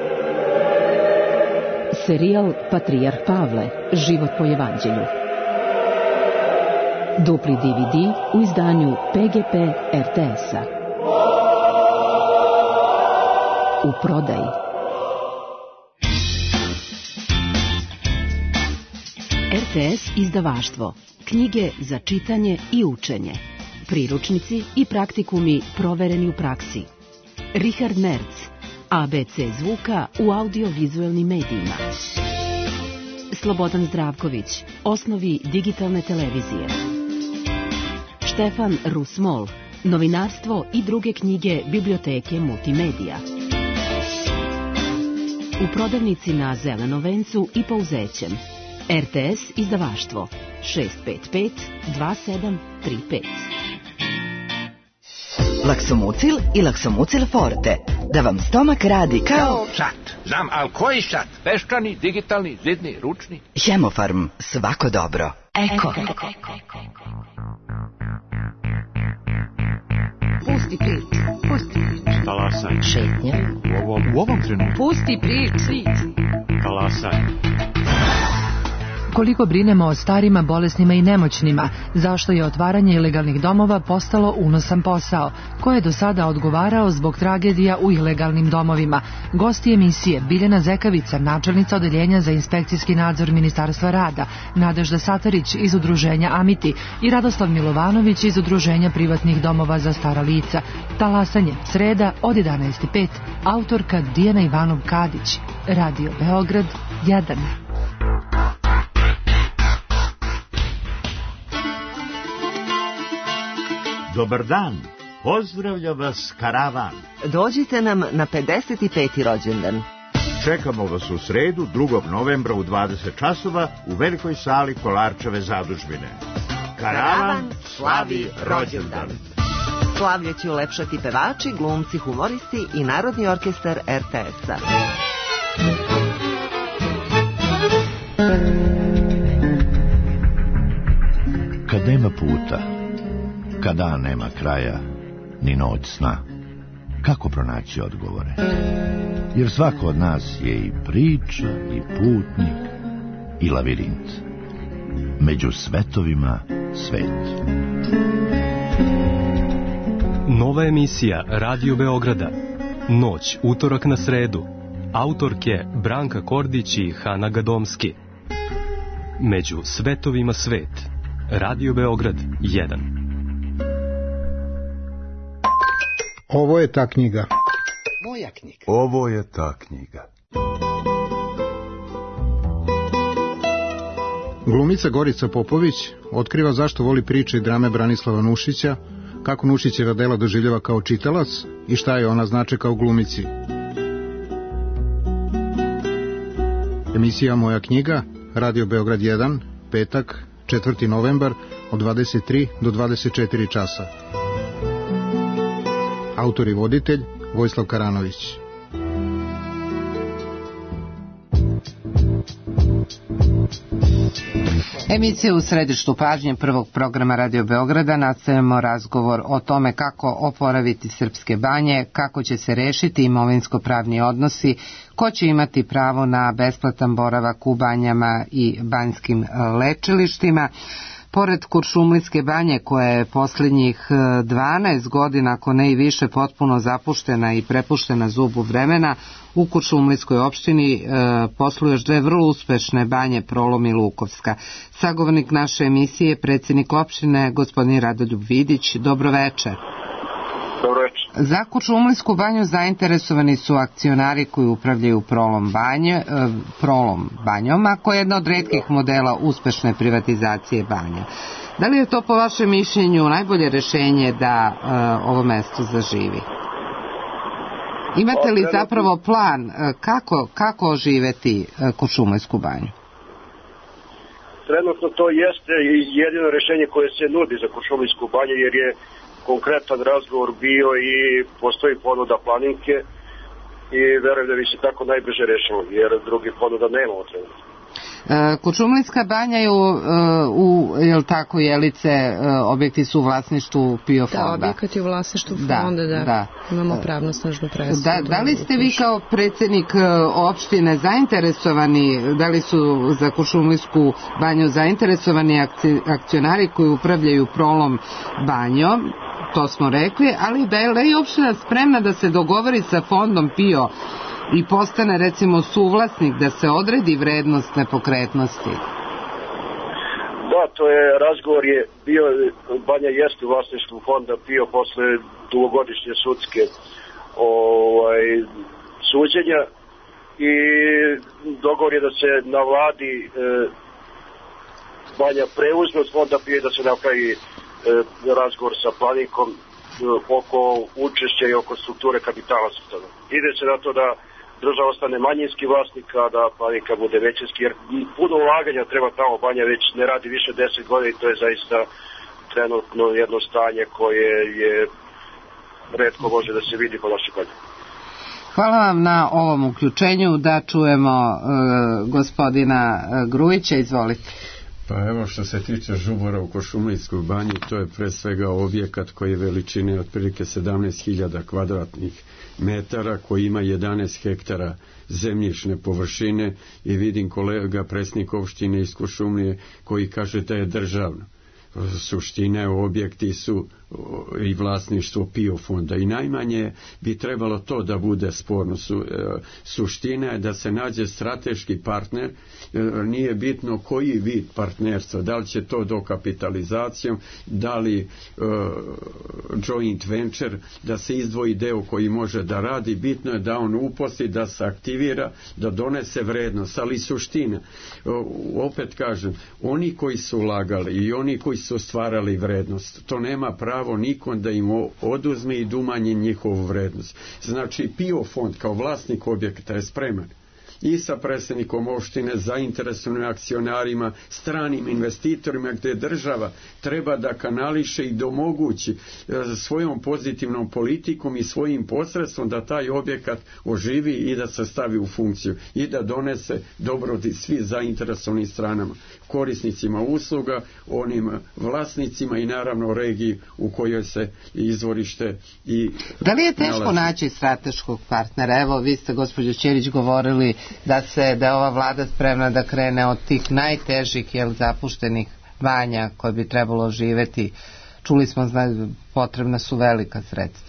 Serijal Patrijarh Pavle, život po evanđelju. Dupli D V D u izdanju P G P R T S-a. U prodaji. R T S izdavaštvo. Knjige za čitanje i učenje. Priručnici i praktikumi provereni u praksi. Richard Merz. A B C zvuka u audiovizualnim medijima. Slobodan Zdravković. Osnovi digitalne televizije. Štefan Rusmol. Novinarstvo i druge knjige biblioteke Multimedija. U prodavnici na Zelenom vencu i Pouzećem. R T S izdavaštvo šest pet pet dva sedam tri pet.
Laksomucil i Laksomucil Forte. Da vam stomak radi kao...
Sat. Znam, ali koji sat? Peščani, digitalni, zidni, ručni?
Hemofarm. Svako dobro. Eko.
Pusti prič. Pusti prič.
Talasaj.
Šetnja.
U ovom, u ovom trenutku.
Pusti priči.
Talasaj.
Koliko brinemo o starima, bolesnima i nemoćnima, zašto je otvaranje ilegalnih domova postalo unosan posao, ko je do sada odgovarao zbog tragedija u ilegalnim domovima. Gosti emisije Biljana Zekavica, načelnica odeljenja za inspekcijski nadzor Ministarstva rada, Nadežda Satarić iz udruženja Amiti i Radoslav Milovanović iz udruženja privatnih domova za stara lica. Talasanje, sreda od jedanaest i pet, autorka Dijana Ivanov-Kadić, Radio Beograd jedan.
Dobar dan, pozdravlja vas karavan.
Dođite nam na pedeset peti rođendan.
Čekamo vas u sredu, drugog novembra u dvadeset časova u velikoj sali Kolarčeve zadužbine. Karavan slavi rođendan.
Slavlje će ulepšati pevači, glumci, humoristi i Narodni orkestar er te es-a.
Kad nema puta, kad dan nema kraja, ni noć sna, kako pronaći odgovore? Jer svako od nas je i priča, i putnik, i lavirint. Među svetovima svet.
Nova emisija Radio Beograda. Noć, utorak na sredu. Autorke Branka Kordić i Hana Gadomski. Među svetovima svet. Radio Beograd jedan.
Ovo je ta knjiga.
Moja knjiga.
Ovo je ta knjiga.
Glumica Gorica Popović otkriva zašto voli priče i drame Branislava Nušića, kako Nušićeva dela doživljava kao čitalac i šta je ona znače kao glumici. Emisija Moja knjiga, Radio Beograd jedan, petak, četvrti novembar od dvadeset tri do dvadeset četiri časa. Autor i voditelj Vojislav Karanović.
Emisija u središtu pažnje prvog programa Radio Beograda. Nastavljamo razgovor o tome kako oporaviti srpske banje, kako će se rešiti imovinsko-pravni odnosi, ko će imati pravo na besplatan boravak u banjama i banjskim lečilištima. Pored Kuršumlijske banje, koja je posljednjih dvanaest godina, ako ne i više, potpuno zapuštena i prepuštena zubu vremena, u Kuršumlijskoj opštini e, posluju još dve vrlo uspešne banje, Prolom i Lukovska. Sagovornik naše emisije, predsjednik opštine, gospodin Radoljub Vidić. Dobro večer.
Dobro večer.
Za Kuršumlijsku banju zainteresovani su akcionari koji upravljaju Prolom, banje, e, Prolom banjom, a koja je jedna od retkih modela uspešne privatizacije banja. Da li je to po vašem mišljenju najbolje rešenje da e, ovo mesto zaživi? Imate li zapravo plan kako, kako oživeti Kuršumlijsku banju?
Trenutno to jeste jedino rešenje koje se nudi za Kuršumlijsku banju, jer je konkretan razgovor bio i postoji ponuda Planinke i verujem da bi se tako najbrže rešilo, jer drugi ponuda nema u trenutku.
Kuršumlijska banja je u, u jel tako, Jelice, objekti su u vlasništvu PIO fonda.
Da, objekat je u vlasništvu fonda, da, da.
da.
Imamo pravno snažnu presudu.
Da, da li ste vi kao predsjednik opštine zainteresovani, da li su za Kuršumlijsku banju zainteresovani akcionari koji upravljaju Prolom banjom, to smo rekli, ali da je li opština spremna da se dogovori sa fondom PIO i postane recimo suvlasnik, da se odredi vrednost nepokretnosti?
Da, to je razgovor je bio, banja jeste u vlasništvu fonda PIO posle dugogodišnje sudske ovaj, suđenja i dogovor je da se na vladi e, banja preuzme od fonda PIO i da se napravi e, razgovor sa Planinkom e, oko učešća i oko strukture kapitala. Ide se na to da država ostane manjinski vlasnik, a da Planinka bude većinski, jer puno ulaganja treba tamo, banja već ne radi više deset godina i to je zaista trenutno jedno stanje koje je retko može da se vidi po našoj banji.
Hvala vam na ovom uključenju, da čujemo e, gospodina Grujića, izvolite.
Pa evo što se tiče Žubora u Košumlijskoj banji, to je pre svega objekat koji je veličine otprilike sedamnaest hiljada kvadratnih metara, koji ima jedanaest hektara zemljišne površine i vidim kolega predsjednik opštine iz Košumlije koji kaže da je državno. Suštine objekti su i vlasništvo PIO fonda i najmanje bi trebalo to da bude sporno. Su, suština je da se nađe strateški partner, nije bitno koji vid partnerstva, da li će to dokapitalizacijom, da li uh, joint venture, da se izdvoji deo koji može da radi, bitno je da on uposli, da se aktivira, da donese vrednost, ali suština, uh, opet kažem, oni koji su ulagali i oni koji su stvarali vrednost, to nema pravo nikom da im oduzme i dumanje njihovu vrednost. Znači PIO fond kao vlasnik objekta je spreman i sa predsjednikom opštine, zainteresovanim akcionarima, stranim investitorima, gdje država treba da kanališe i domogući svojom pozitivnom politikom i svojim posredstvom da taj objekat oživi i da se stavi u funkciju i da donese dobrobit svi zainteresovanim stranama, korisnicima usluga, onim vlasnicima i naravno regiji u kojoj se izvorište i
da li je teško
nalazi.
Naći strateškog partnera? Evo, vi ste, gospođo Ćerić, govorili da se da je ova vlada spremna da krene od tih najtežih, jel, zapuštenih banja koje bi trebalo živeti. Čuli smo, zna, potrebna su velika sredstva.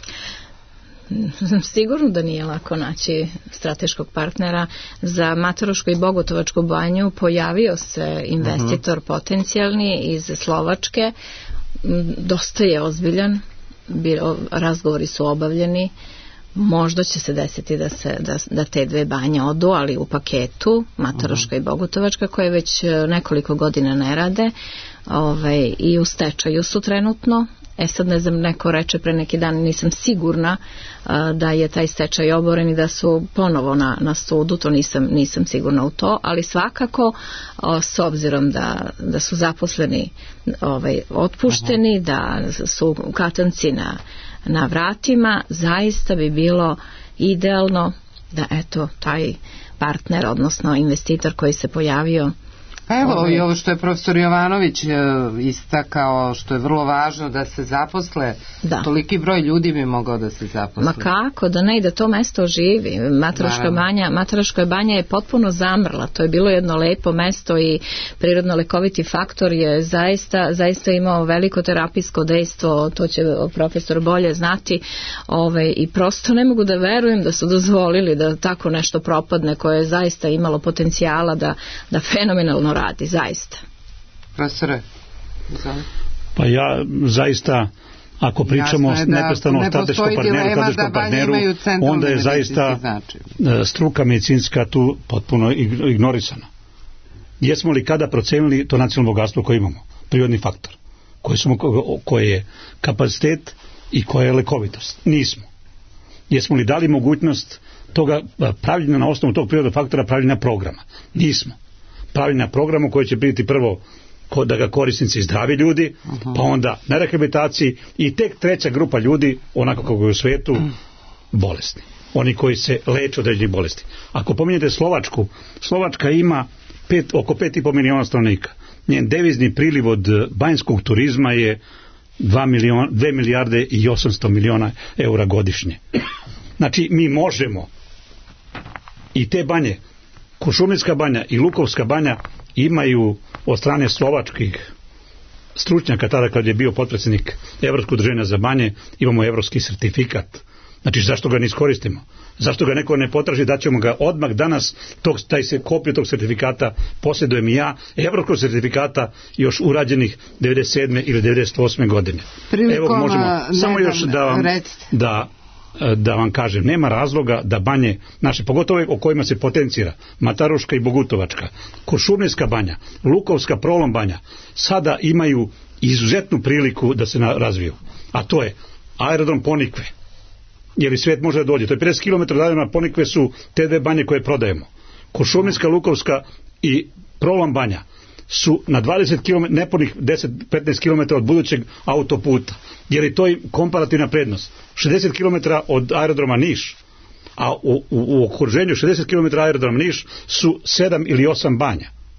Sigurno da nije lako naći strateškog partnera. Za Matarušku i Bogutovačku banju pojavio se investitor uh-huh. potencijalni iz Slovačke, dosta je ozbiljan, razgovori su obavljeni, možda će se desiti da, se, da, da te dve banje odu, ali u paketu, Mataruška uh-huh. i Bogutovačka, koje već nekoliko godina ne rade, ovaj, i u stečaju su trenutno. E sad ne znam, neko reče pre neki dan, nisam sigurna a, da je taj stečaj oboren i da su ponovo na, na sudu, to nisam, nisam sigurna u to, ali svakako a, s obzirom da, da su zaposleni ovaj, otpušteni, uh-huh. da su katanci na, na vratima, zaista bi bilo idealno da eto taj partner, odnosno investitor koji se pojavio.
Evo Ove. i ovo što je profesor Jovanović istakao, što je vrlo važno da se zaposle, da. Toliki broj ljudi bi mogao da se zaposle.
Ma kako, da ne i da to mesto živi. Mataraška banja, Mataraška banja je potpuno zamrla, to je bilo jedno lepo mesto i prirodno lekoviti faktor je zaista, zaista imao veliko terapijsko dejstvo, to će profesor bolje znati. Ove, i prosto ne mogu da verujem da su dozvolili da tako nešto propadne koje je zaista imalo potencijala da, da fenomenalno radi, zaista.
Profesore,
pa ja zaista, ako pričamo neprestano o strateškom partneru, strateškom partneru, onda je zaista znači. struka medicinska tu potpuno ignorisana. Jesmo li kada procenili to nacionalno bogatstvo koje imamo, prirodni faktor, koje, smo, koje je kapacitet i koja je lekovitost? Nismo. Jesmo li dali mogućnost toga pravljenja na osnovu tog prirodnog faktora, pravljenja programa? Nismo. Pravljenja programu koji će biti prvo da ga korisnici zdravi ljudi, uh-huh. pa onda na rehabilitaciji i tek treća grupa ljudi, onako kako je u svetu, bolesni. Oni koji se leče od određenih bolesti. Ako pominjete Slovačku, Slovačka ima pet, oko pet i pol miliona stanovnika. Njen devizni priliv od banjskog turizma je dva milijarde i osamsto miliona eura godišnje. Znači, mi možemo i te banje, Košumlijska banja i Lukovska banja, imaju od strane slovačkih stručnjaka, tada kad je bio potpredsjednik Evropskog udruženja za banje, imamo evropski sertifikat. Znači, zašto ga ne iskoristimo? Zašto ga neko ne potraži, da ćemo ga odmah danas, tog, taj se kopiju tog sertifikata posjedujem i ja, evropskog sertifikata još urađenih devedeset sedme ili devedeset osme godine.
Prilikom,
evo možemo, samo još da vam, da da vam kažem, nema razloga da banje naše, pogotovo o kojima se potencira, Mataruška i Bogutovačka, Košumlijska banja, Lukovska Prolom banja, sada imaju izuzetnu priliku da se razviju. A to je aerodrom Ponikve. Jer i svijet može da dođe. To je pedeset kilometara dalje na Ponikve su te dve banje koje prodajemo. Košumlijska, Lukovska i Prolom banja su na dvadeset kilometara, nepunih deset do petnaest kilometara od budućeg autoputa. Jer je to i komparativna prednost. šezdeset kilometara od aerodroma Niš, a u, u, u okruženju šezdeset kilometara aerodroma Niš su sedam ili osam banja.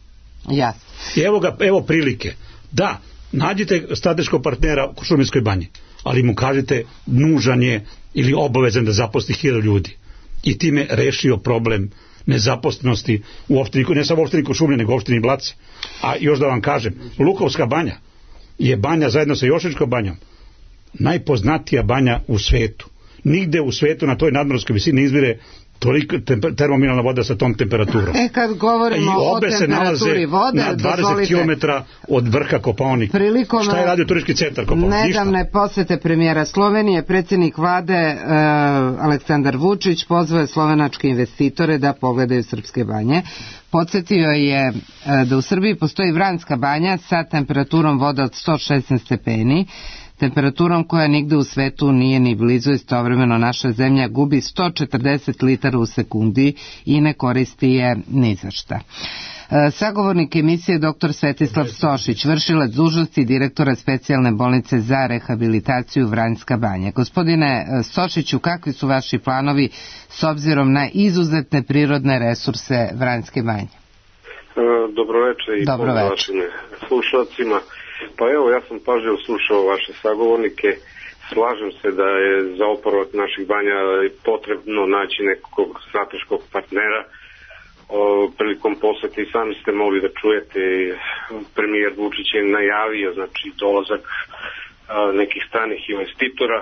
Jasno.
I evo ga, evo prilike. Da, nađite strateškog partnera u Šumadijskoj banji, ali mu kažete nužan je ili obavezan da zaposli hiljadu ljudi. I time rešio problem nezaposlenosti u opštini, ne samo u opštini Kuršumlija, nego u opštini Blace. A još da vam kažem, Lukovska banja je banja zajedno sa Jošaničkom banjom najpoznatija banja u svetu. Nigde u svetu na toj nadmorskoj visini ne izvire toliko termomineralna voda sa tom temperaturom.
E, kad govorimo o temperaturi vode,
na dvadeset kilometara od vrha Kopaonika.
Prilikom
šta je radio turistički centar Kopaonik?
Nedavne posete premijera Slovenije, predsjednik vlade uh, Aleksandar Vučić pozvao je slovenačke investitore da pogledaju srpske banje. Podsjetio je uh, da u Srbiji postoji Vranjska banja sa temperaturom vode od sto šesnaest stepeni, temperaturom koja nigde u svetu nije ni blizu. Istovremeno naša zemlja gubi sto četrdeset litara u sekundi i ne koristi je ni za šta. Sagovornik emisije dr Svetislav Stošić, vršilac dužnosti direktora specijalne bolnice za rehabilitaciju Vranjska banja. Gospodine Stošiću, kakvi su vaši planovi s obzirom na izuzetne prirodne resurse Vranjske banje?
Dobroveče i pozdrav vašim slušalcima. Pa evo, ja sam pažljivo slušao vaše sagovornike, slažem se da je za oporavak naših banja potrebno naći nekog strateškog partnera. O, prilikom posete i sami ste mogli da čujete, premijer Vučić je najavio, znači, dolazak a, nekih stranih investitora.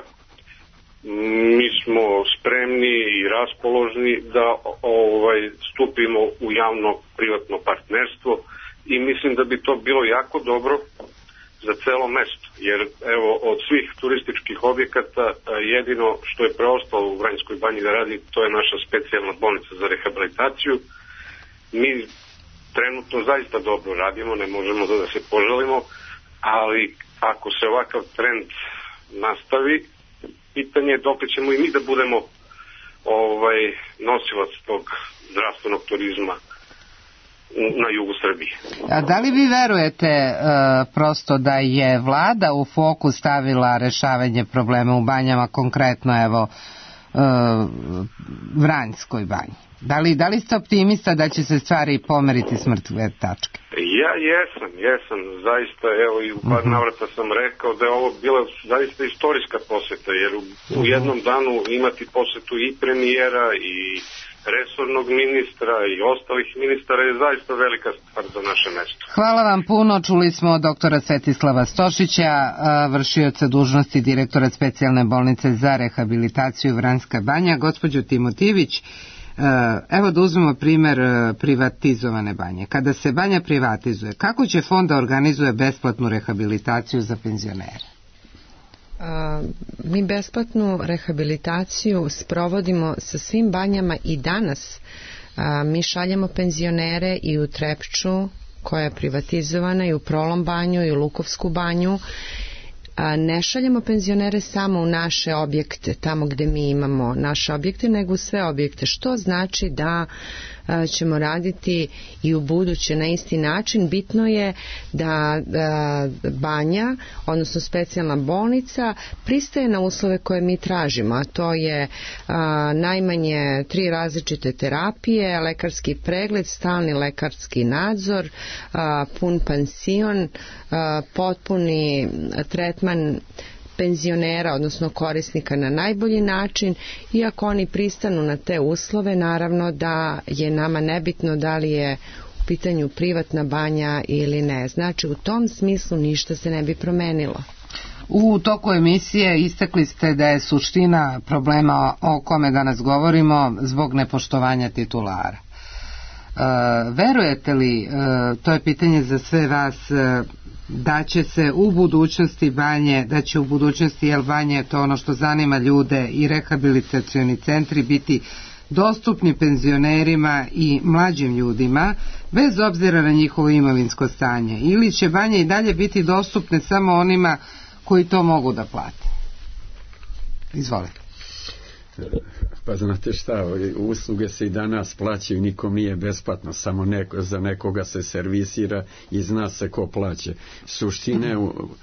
Mi smo spremni i raspoložni da ovaj, stupimo u javno-privatno partnerstvo i mislim da bi to bilo jako dobro za celo mesto, jer evo od svih turističkih objekata jedino što je preostalo u Vranjskoj banji da radi, to je naša specijalna bolnica za rehabilitaciju. Mi trenutno zaista dobro radimo, ne možemo da se požalimo, ali ako se ovakav trend nastavi, pitanje je dok ćemo i mi da budemo ovaj nosilac tog zdravstvenog turizma na jugu Srbije.
A da li vi verujete e, prosto da je vlada u fokus stavila rešavanje problema u banjama, konkretno evo e, Vranjskoj banji? Da li, da li ste optimista da će se stvari pomeriti s mrtve tačke?
Ja jesam, jesam, zaista, evo i u par uh-huh. navrata sam rekao da je ovo bila zaista istorijska poseta, jer u, uh-huh. u jednom danu imati posetu i premijera i resornog ministra i ostalih ministara je zaista velika stvar za naše mesto.
Hvala vam puno, čuli smo doktora Svetislava Stošića, vršioca dužnosti direktora specijalne bolnice za rehabilitaciju Vranjska banja. Gospođo Timotijević, evo da uzmemo primer privatizovane banje. Kada se banja privatizuje, kako će fond da organizuje besplatnu rehabilitaciju za penzionere?
A, mi besplatnu rehabilitaciju sprovodimo sa svim banjama i danas. A, mi šaljemo penzionere i u Trepču koja je privatizovana, i u Prolom banju i u Lukovsku banju. A, ne šaljemo penzionere samo u naše objekte, tamo gde mi imamo naše objekte, nego u sve objekte, što znači da a, ćemo raditi i u buduće na isti način. Bitno je da, da banja, odnosno specijalna bolnica, pristaje na uslove koje mi tražimo, a to je a, najmanje tri različite terapije, lekarski pregled, stalni lekarski nadzor, a, pun pansion, a, potpuni tretman penzionera, odnosno korisnika na najbolji način. Iako oni pristanu na te uslove, naravno da je nama nebitno da li je u pitanju privatna banja ili ne. Znači, u tom smislu ništa se ne bi promenilo.
U toku emisije istakli ste da je suština problema o kome danas govorimo zbog nepoštovanja titulara. E, verujete li, e, to je pitanje za sve vas, e, da će se u budućnosti banje, da će u budućnosti, jel banje, to ono što zanima ljude, i rehabilitacioni centri biti dostupni penzionerima i mlađim ljudima, bez obzira na njihovo imovinsko stanje, ili će banje i dalje biti dostupne samo onima koji to mogu da plate? Izvolite.
Pa znate šta, usluge se i danas plaćaju, nikom nije besplatno, samo neko, za nekoga se servisira i zna se ko plaće. Suštine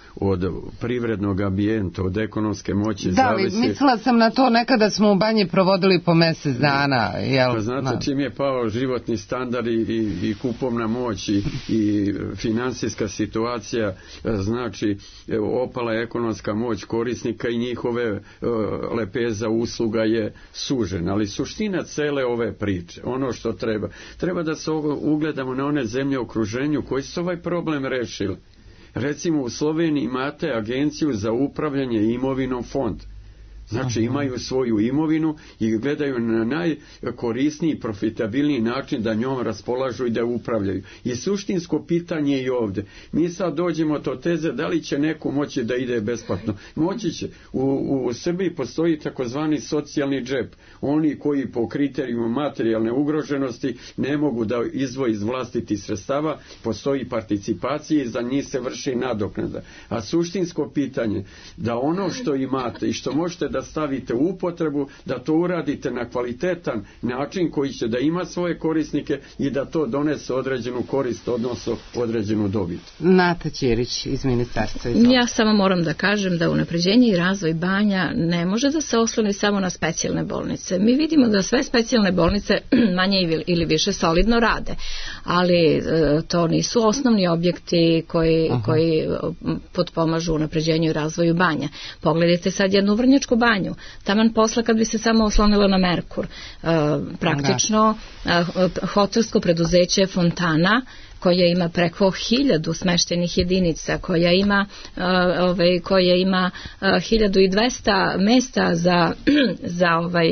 od privrednog ambijenta, od ekonomske moći
da,
zavisi...
Da, mislila sam na to, nekada smo u banji provodili po mjesec dana. Jel?
Pa znate, no. Čim je pao životni standard i, i, i kupovna moć i, i financijska situacija, znači opala je ekonomska moć korisnika i njihove uh, lepeza usluga je sužen, ali suština cele ove priče, ono što treba, treba da se ugledamo na one zemlje u okruženju koji su ovaj problem rešili. Recimo u Sloveniji imate agenciju za upravljanje imovinom fond. Znači imaju svoju imovinu i gledaju na najkorisniji i profitabilniji način da njom raspolažu i da upravljaju. I suštinsko pitanje je i ovdje. Mi sad dođemo do teze da li će neko moći da ide besplatno. Moći će. U, u Srbiji postoji takozvani socijalni džep. Oni koji po kriterijima materijalne ugroženosti ne mogu da izdvoje iz vlastitih sredstava, postoji participacija i za njih se vrši nadoknada. A suštinsko pitanje da ono što imate i što možete da da stavite u upotrebu, da to uradite na kvalitetan način koji će da ima svoje korisnike i da to donese određenu korist, odnosno određenu dobit.
Nata Ćirić iz ministarstva.
Ja samo moram da kažem da unapređenje i razvoj banja ne može da se osloni samo na specijalne bolnice. Mi vidimo da sve specijalne bolnice manje ili više solidno rade, ali to nisu osnovni objekti koji, koji potpomažu unapređenju i razvoju banja. Pogledajte sad jednu vrnjačku banju. Taman posla kad bi se samo oslonilo na Merkur. E, praktično e, hotelsko preduzeće Fontana koja ima preko hiljadu smeštenih jedinica, koja ima, uh, ovaj, koja ima uh, hiljadu i dvesta mesta za, za ovaj,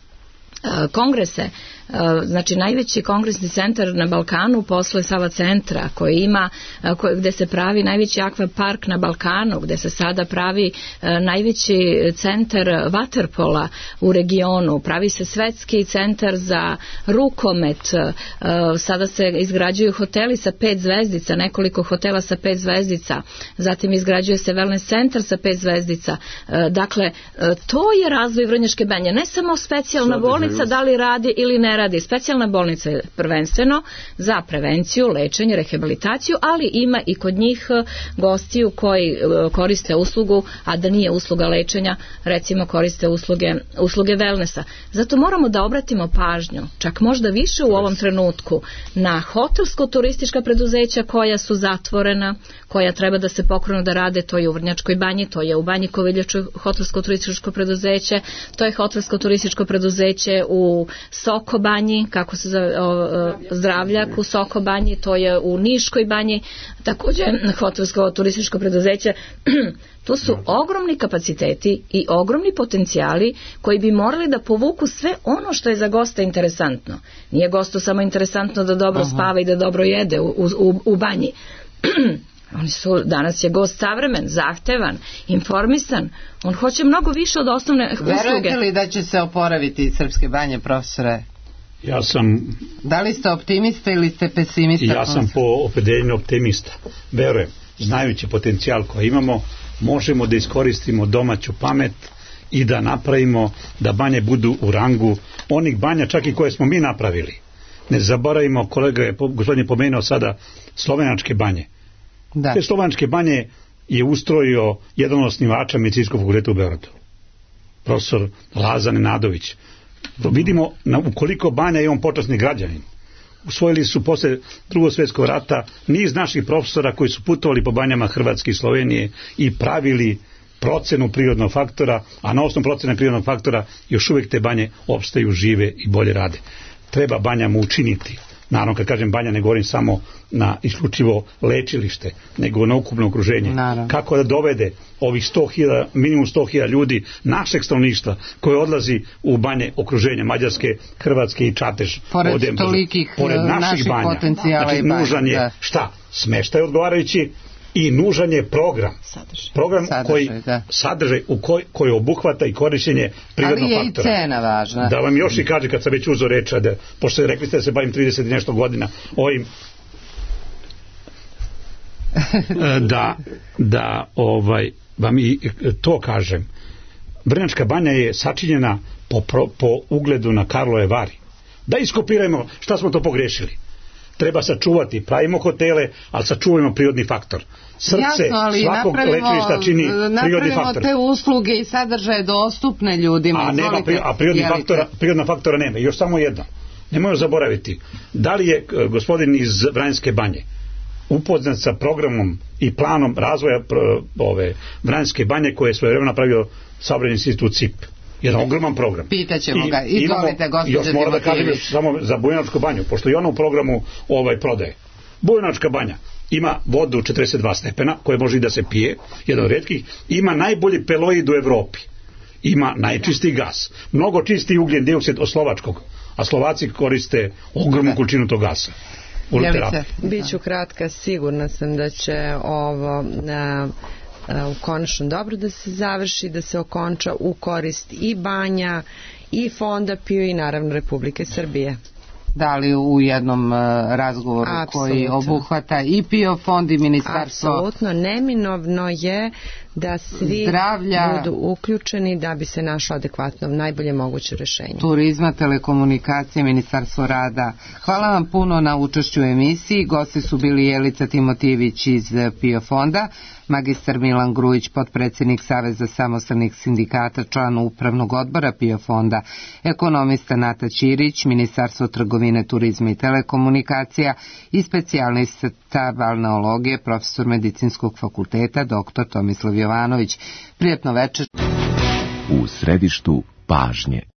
uh, kongrese. Znači najveći kongresni centar na Balkanu posle Sava centra koji ima, koji, gde se pravi najveći akvapark na Balkanu, gde se sada pravi najveći centar vaterpola u regionu, pravi se svetski centar za rukomet, sada se izgrađuju hoteli sa pet zvezdica, nekoliko hotela sa pet zvezdica, zatim izgrađuje se wellness centar sa pet zvezdica. Dakle, to je razvoj Vrnjačke banje, ne samo specijalna bolnica da li radi ili ne radi. Specijalna bolnica je prvenstveno za prevenciju, lečenje, rehabilitaciju, ali ima i kod njih gostiju koji koriste uslugu, a da nije usluga lečenja, recimo koriste usluge, usluge wellnessa. Zato moramo da obratimo pažnju, čak možda više u ovom trenutku, na hotelsko-turistička preduzeća koja su zatvorena, koja treba da se pokrenu da rade, to je u Vrnjačkoj banji, to je u Banji Koviljaču hotelsko-turističko preduzeće, to je hotelsko-turističko preduzeće u Soko banji, kako se zove, o, Zdravljak u Soko banji, to je u Niškoj banji, također hotelsko-turističko preduzeće. Tu su ogromni kapaciteti i ogromni potencijali koji bi morali da povuku sve ono što je za gosta interesantno. Nije gostu samo interesantno da dobro Aha. spava i da dobro jede u, u, u banji. Oni su, danas je gost savremen, zahtevan, informisan. On hoće mnogo više od osnovne usluge.
Verujete li da će se oporaviti iz Srpske banje, profesore?
Ja sam...
Da li ste optimista ili ste pesimista?
Ja sam po opredeljenju optimista. Verujem, znajući potencijal koji imamo, možemo da iskoristimo domaću pamet i da napravimo da banje budu u rangu onih banja čak i koje smo mi napravili. Ne zaboravimo, kolega je, gospodin je pomenuo sada slovenačke banje. Da. Te slovenačke banje je ustrojio jedan od osnivača Medicinskog fakulteta u Beogradu, profesor Laza Nenadović. Vidimo na, u koliko banja je on počasni građanin. Usvojili su posle Drugog svjetskog rata niz naših profesora koji su putovali po banjama Hrvatske i Slovenije i pravili procenu prirodnog faktora, a na osnovu procene prirodnog faktora još uvijek te banje opstaju, žive i bolje rade. Treba banjama učiniti. Naravno, kad kažem banja, ne govorim samo na isključivo lečilište, nego na ukupno okruženje. Naravno. Kako da dovede ovih sto hiljada, minimum sto hiljada ljudi našeg stanovništva koje odlazi u banje okruženja Mađarske, Hrvatske i Čatež.
Pored Odem, tolikih
pored naših, naših banja.
potencijala
znači,
i banja.
Nužan je, šta? Smeštaj odgovarajući i nužan je program.
Sadržaj.
Program
sadržaj,
koji,
da.
sadržaj u koj, koji obuhvata i korišćenje prirodnog faktora.
Ali je faktora. I cena važna.
Da vam još i kaže, kad sam već uzo reč, da, pošto rekli ste da se bavim trideset i nešto godina ovim, da, da ovaj, vam i to kažem. Vrnjačka banja je sačinjena po, pro, po ugledu na Karlove Vari. Da iskopirajmo šta smo to pogrešili. Treba sačuvati, pravimo hotele, ali sačuvajmo prirodni faktor. Srce
Jasno,
svakog lečilišta čini prirodni faktor.
Napravimo te usluge i sadržaje dostupne ljudima.
A, nema, a prirodni faktora, prirodna faktora nema. I još samo jedno. Nemojmo zaboraviti. Da li je gospodin iz Vranjske banje upoznat sa programom i planom razvoja ove Vranjske banje koje je svojevremeno napravio Saobraćajni institut C I P? Jedan ogroman program.
Pitaćemo ga. Izvolite, gospođo
Još mora da kažem još samo za Bujanovačku banju, pošto i ona u programu ovaj prodaje. Bujanovačka banja ima vodu četrdeset dva stepena, koje može i da se pije, jedan od retkih, ima najbolji peloid u Evropi. Ima najčistiji gas. Mnogo čistiji ugljen dioksid od slovačkog, a Slovaci koriste ogromnu količinu tog gasa.
Biću kratka, sigurna sam da će ovo na u konačno dobro da se završi, da se okonča u korist i banja i Fonda P I O i naravno Republike Srbije.
Da li u jednom uh, razgovoru Absolutno. Koji obuhvata i P I O fond i ministarstvo?
Apsolutno, neminovno je da svi zdravlja, budu uključeni da bi se našlo adekvatno najbolje moguće rješenje.
Turizma, telekomunikacije, ministarstvo rada. Hvala vam puno na učešću u emisiji. Gosti su bili Jelica Timotijević iz P I O fonda, magistar Milan Grujić, potpredsjednik Saveza samostalnih sindikata, član upravnog odbora P I O fonda, ekonomista Nata Ćirić, ministarstvo trgovine, turizma i telekomunikacija i specijalista balneologije, profesor medicinskog fakulteta, doktor Tomislav Jovanović. Prijatno večer.
U središtu pažnje.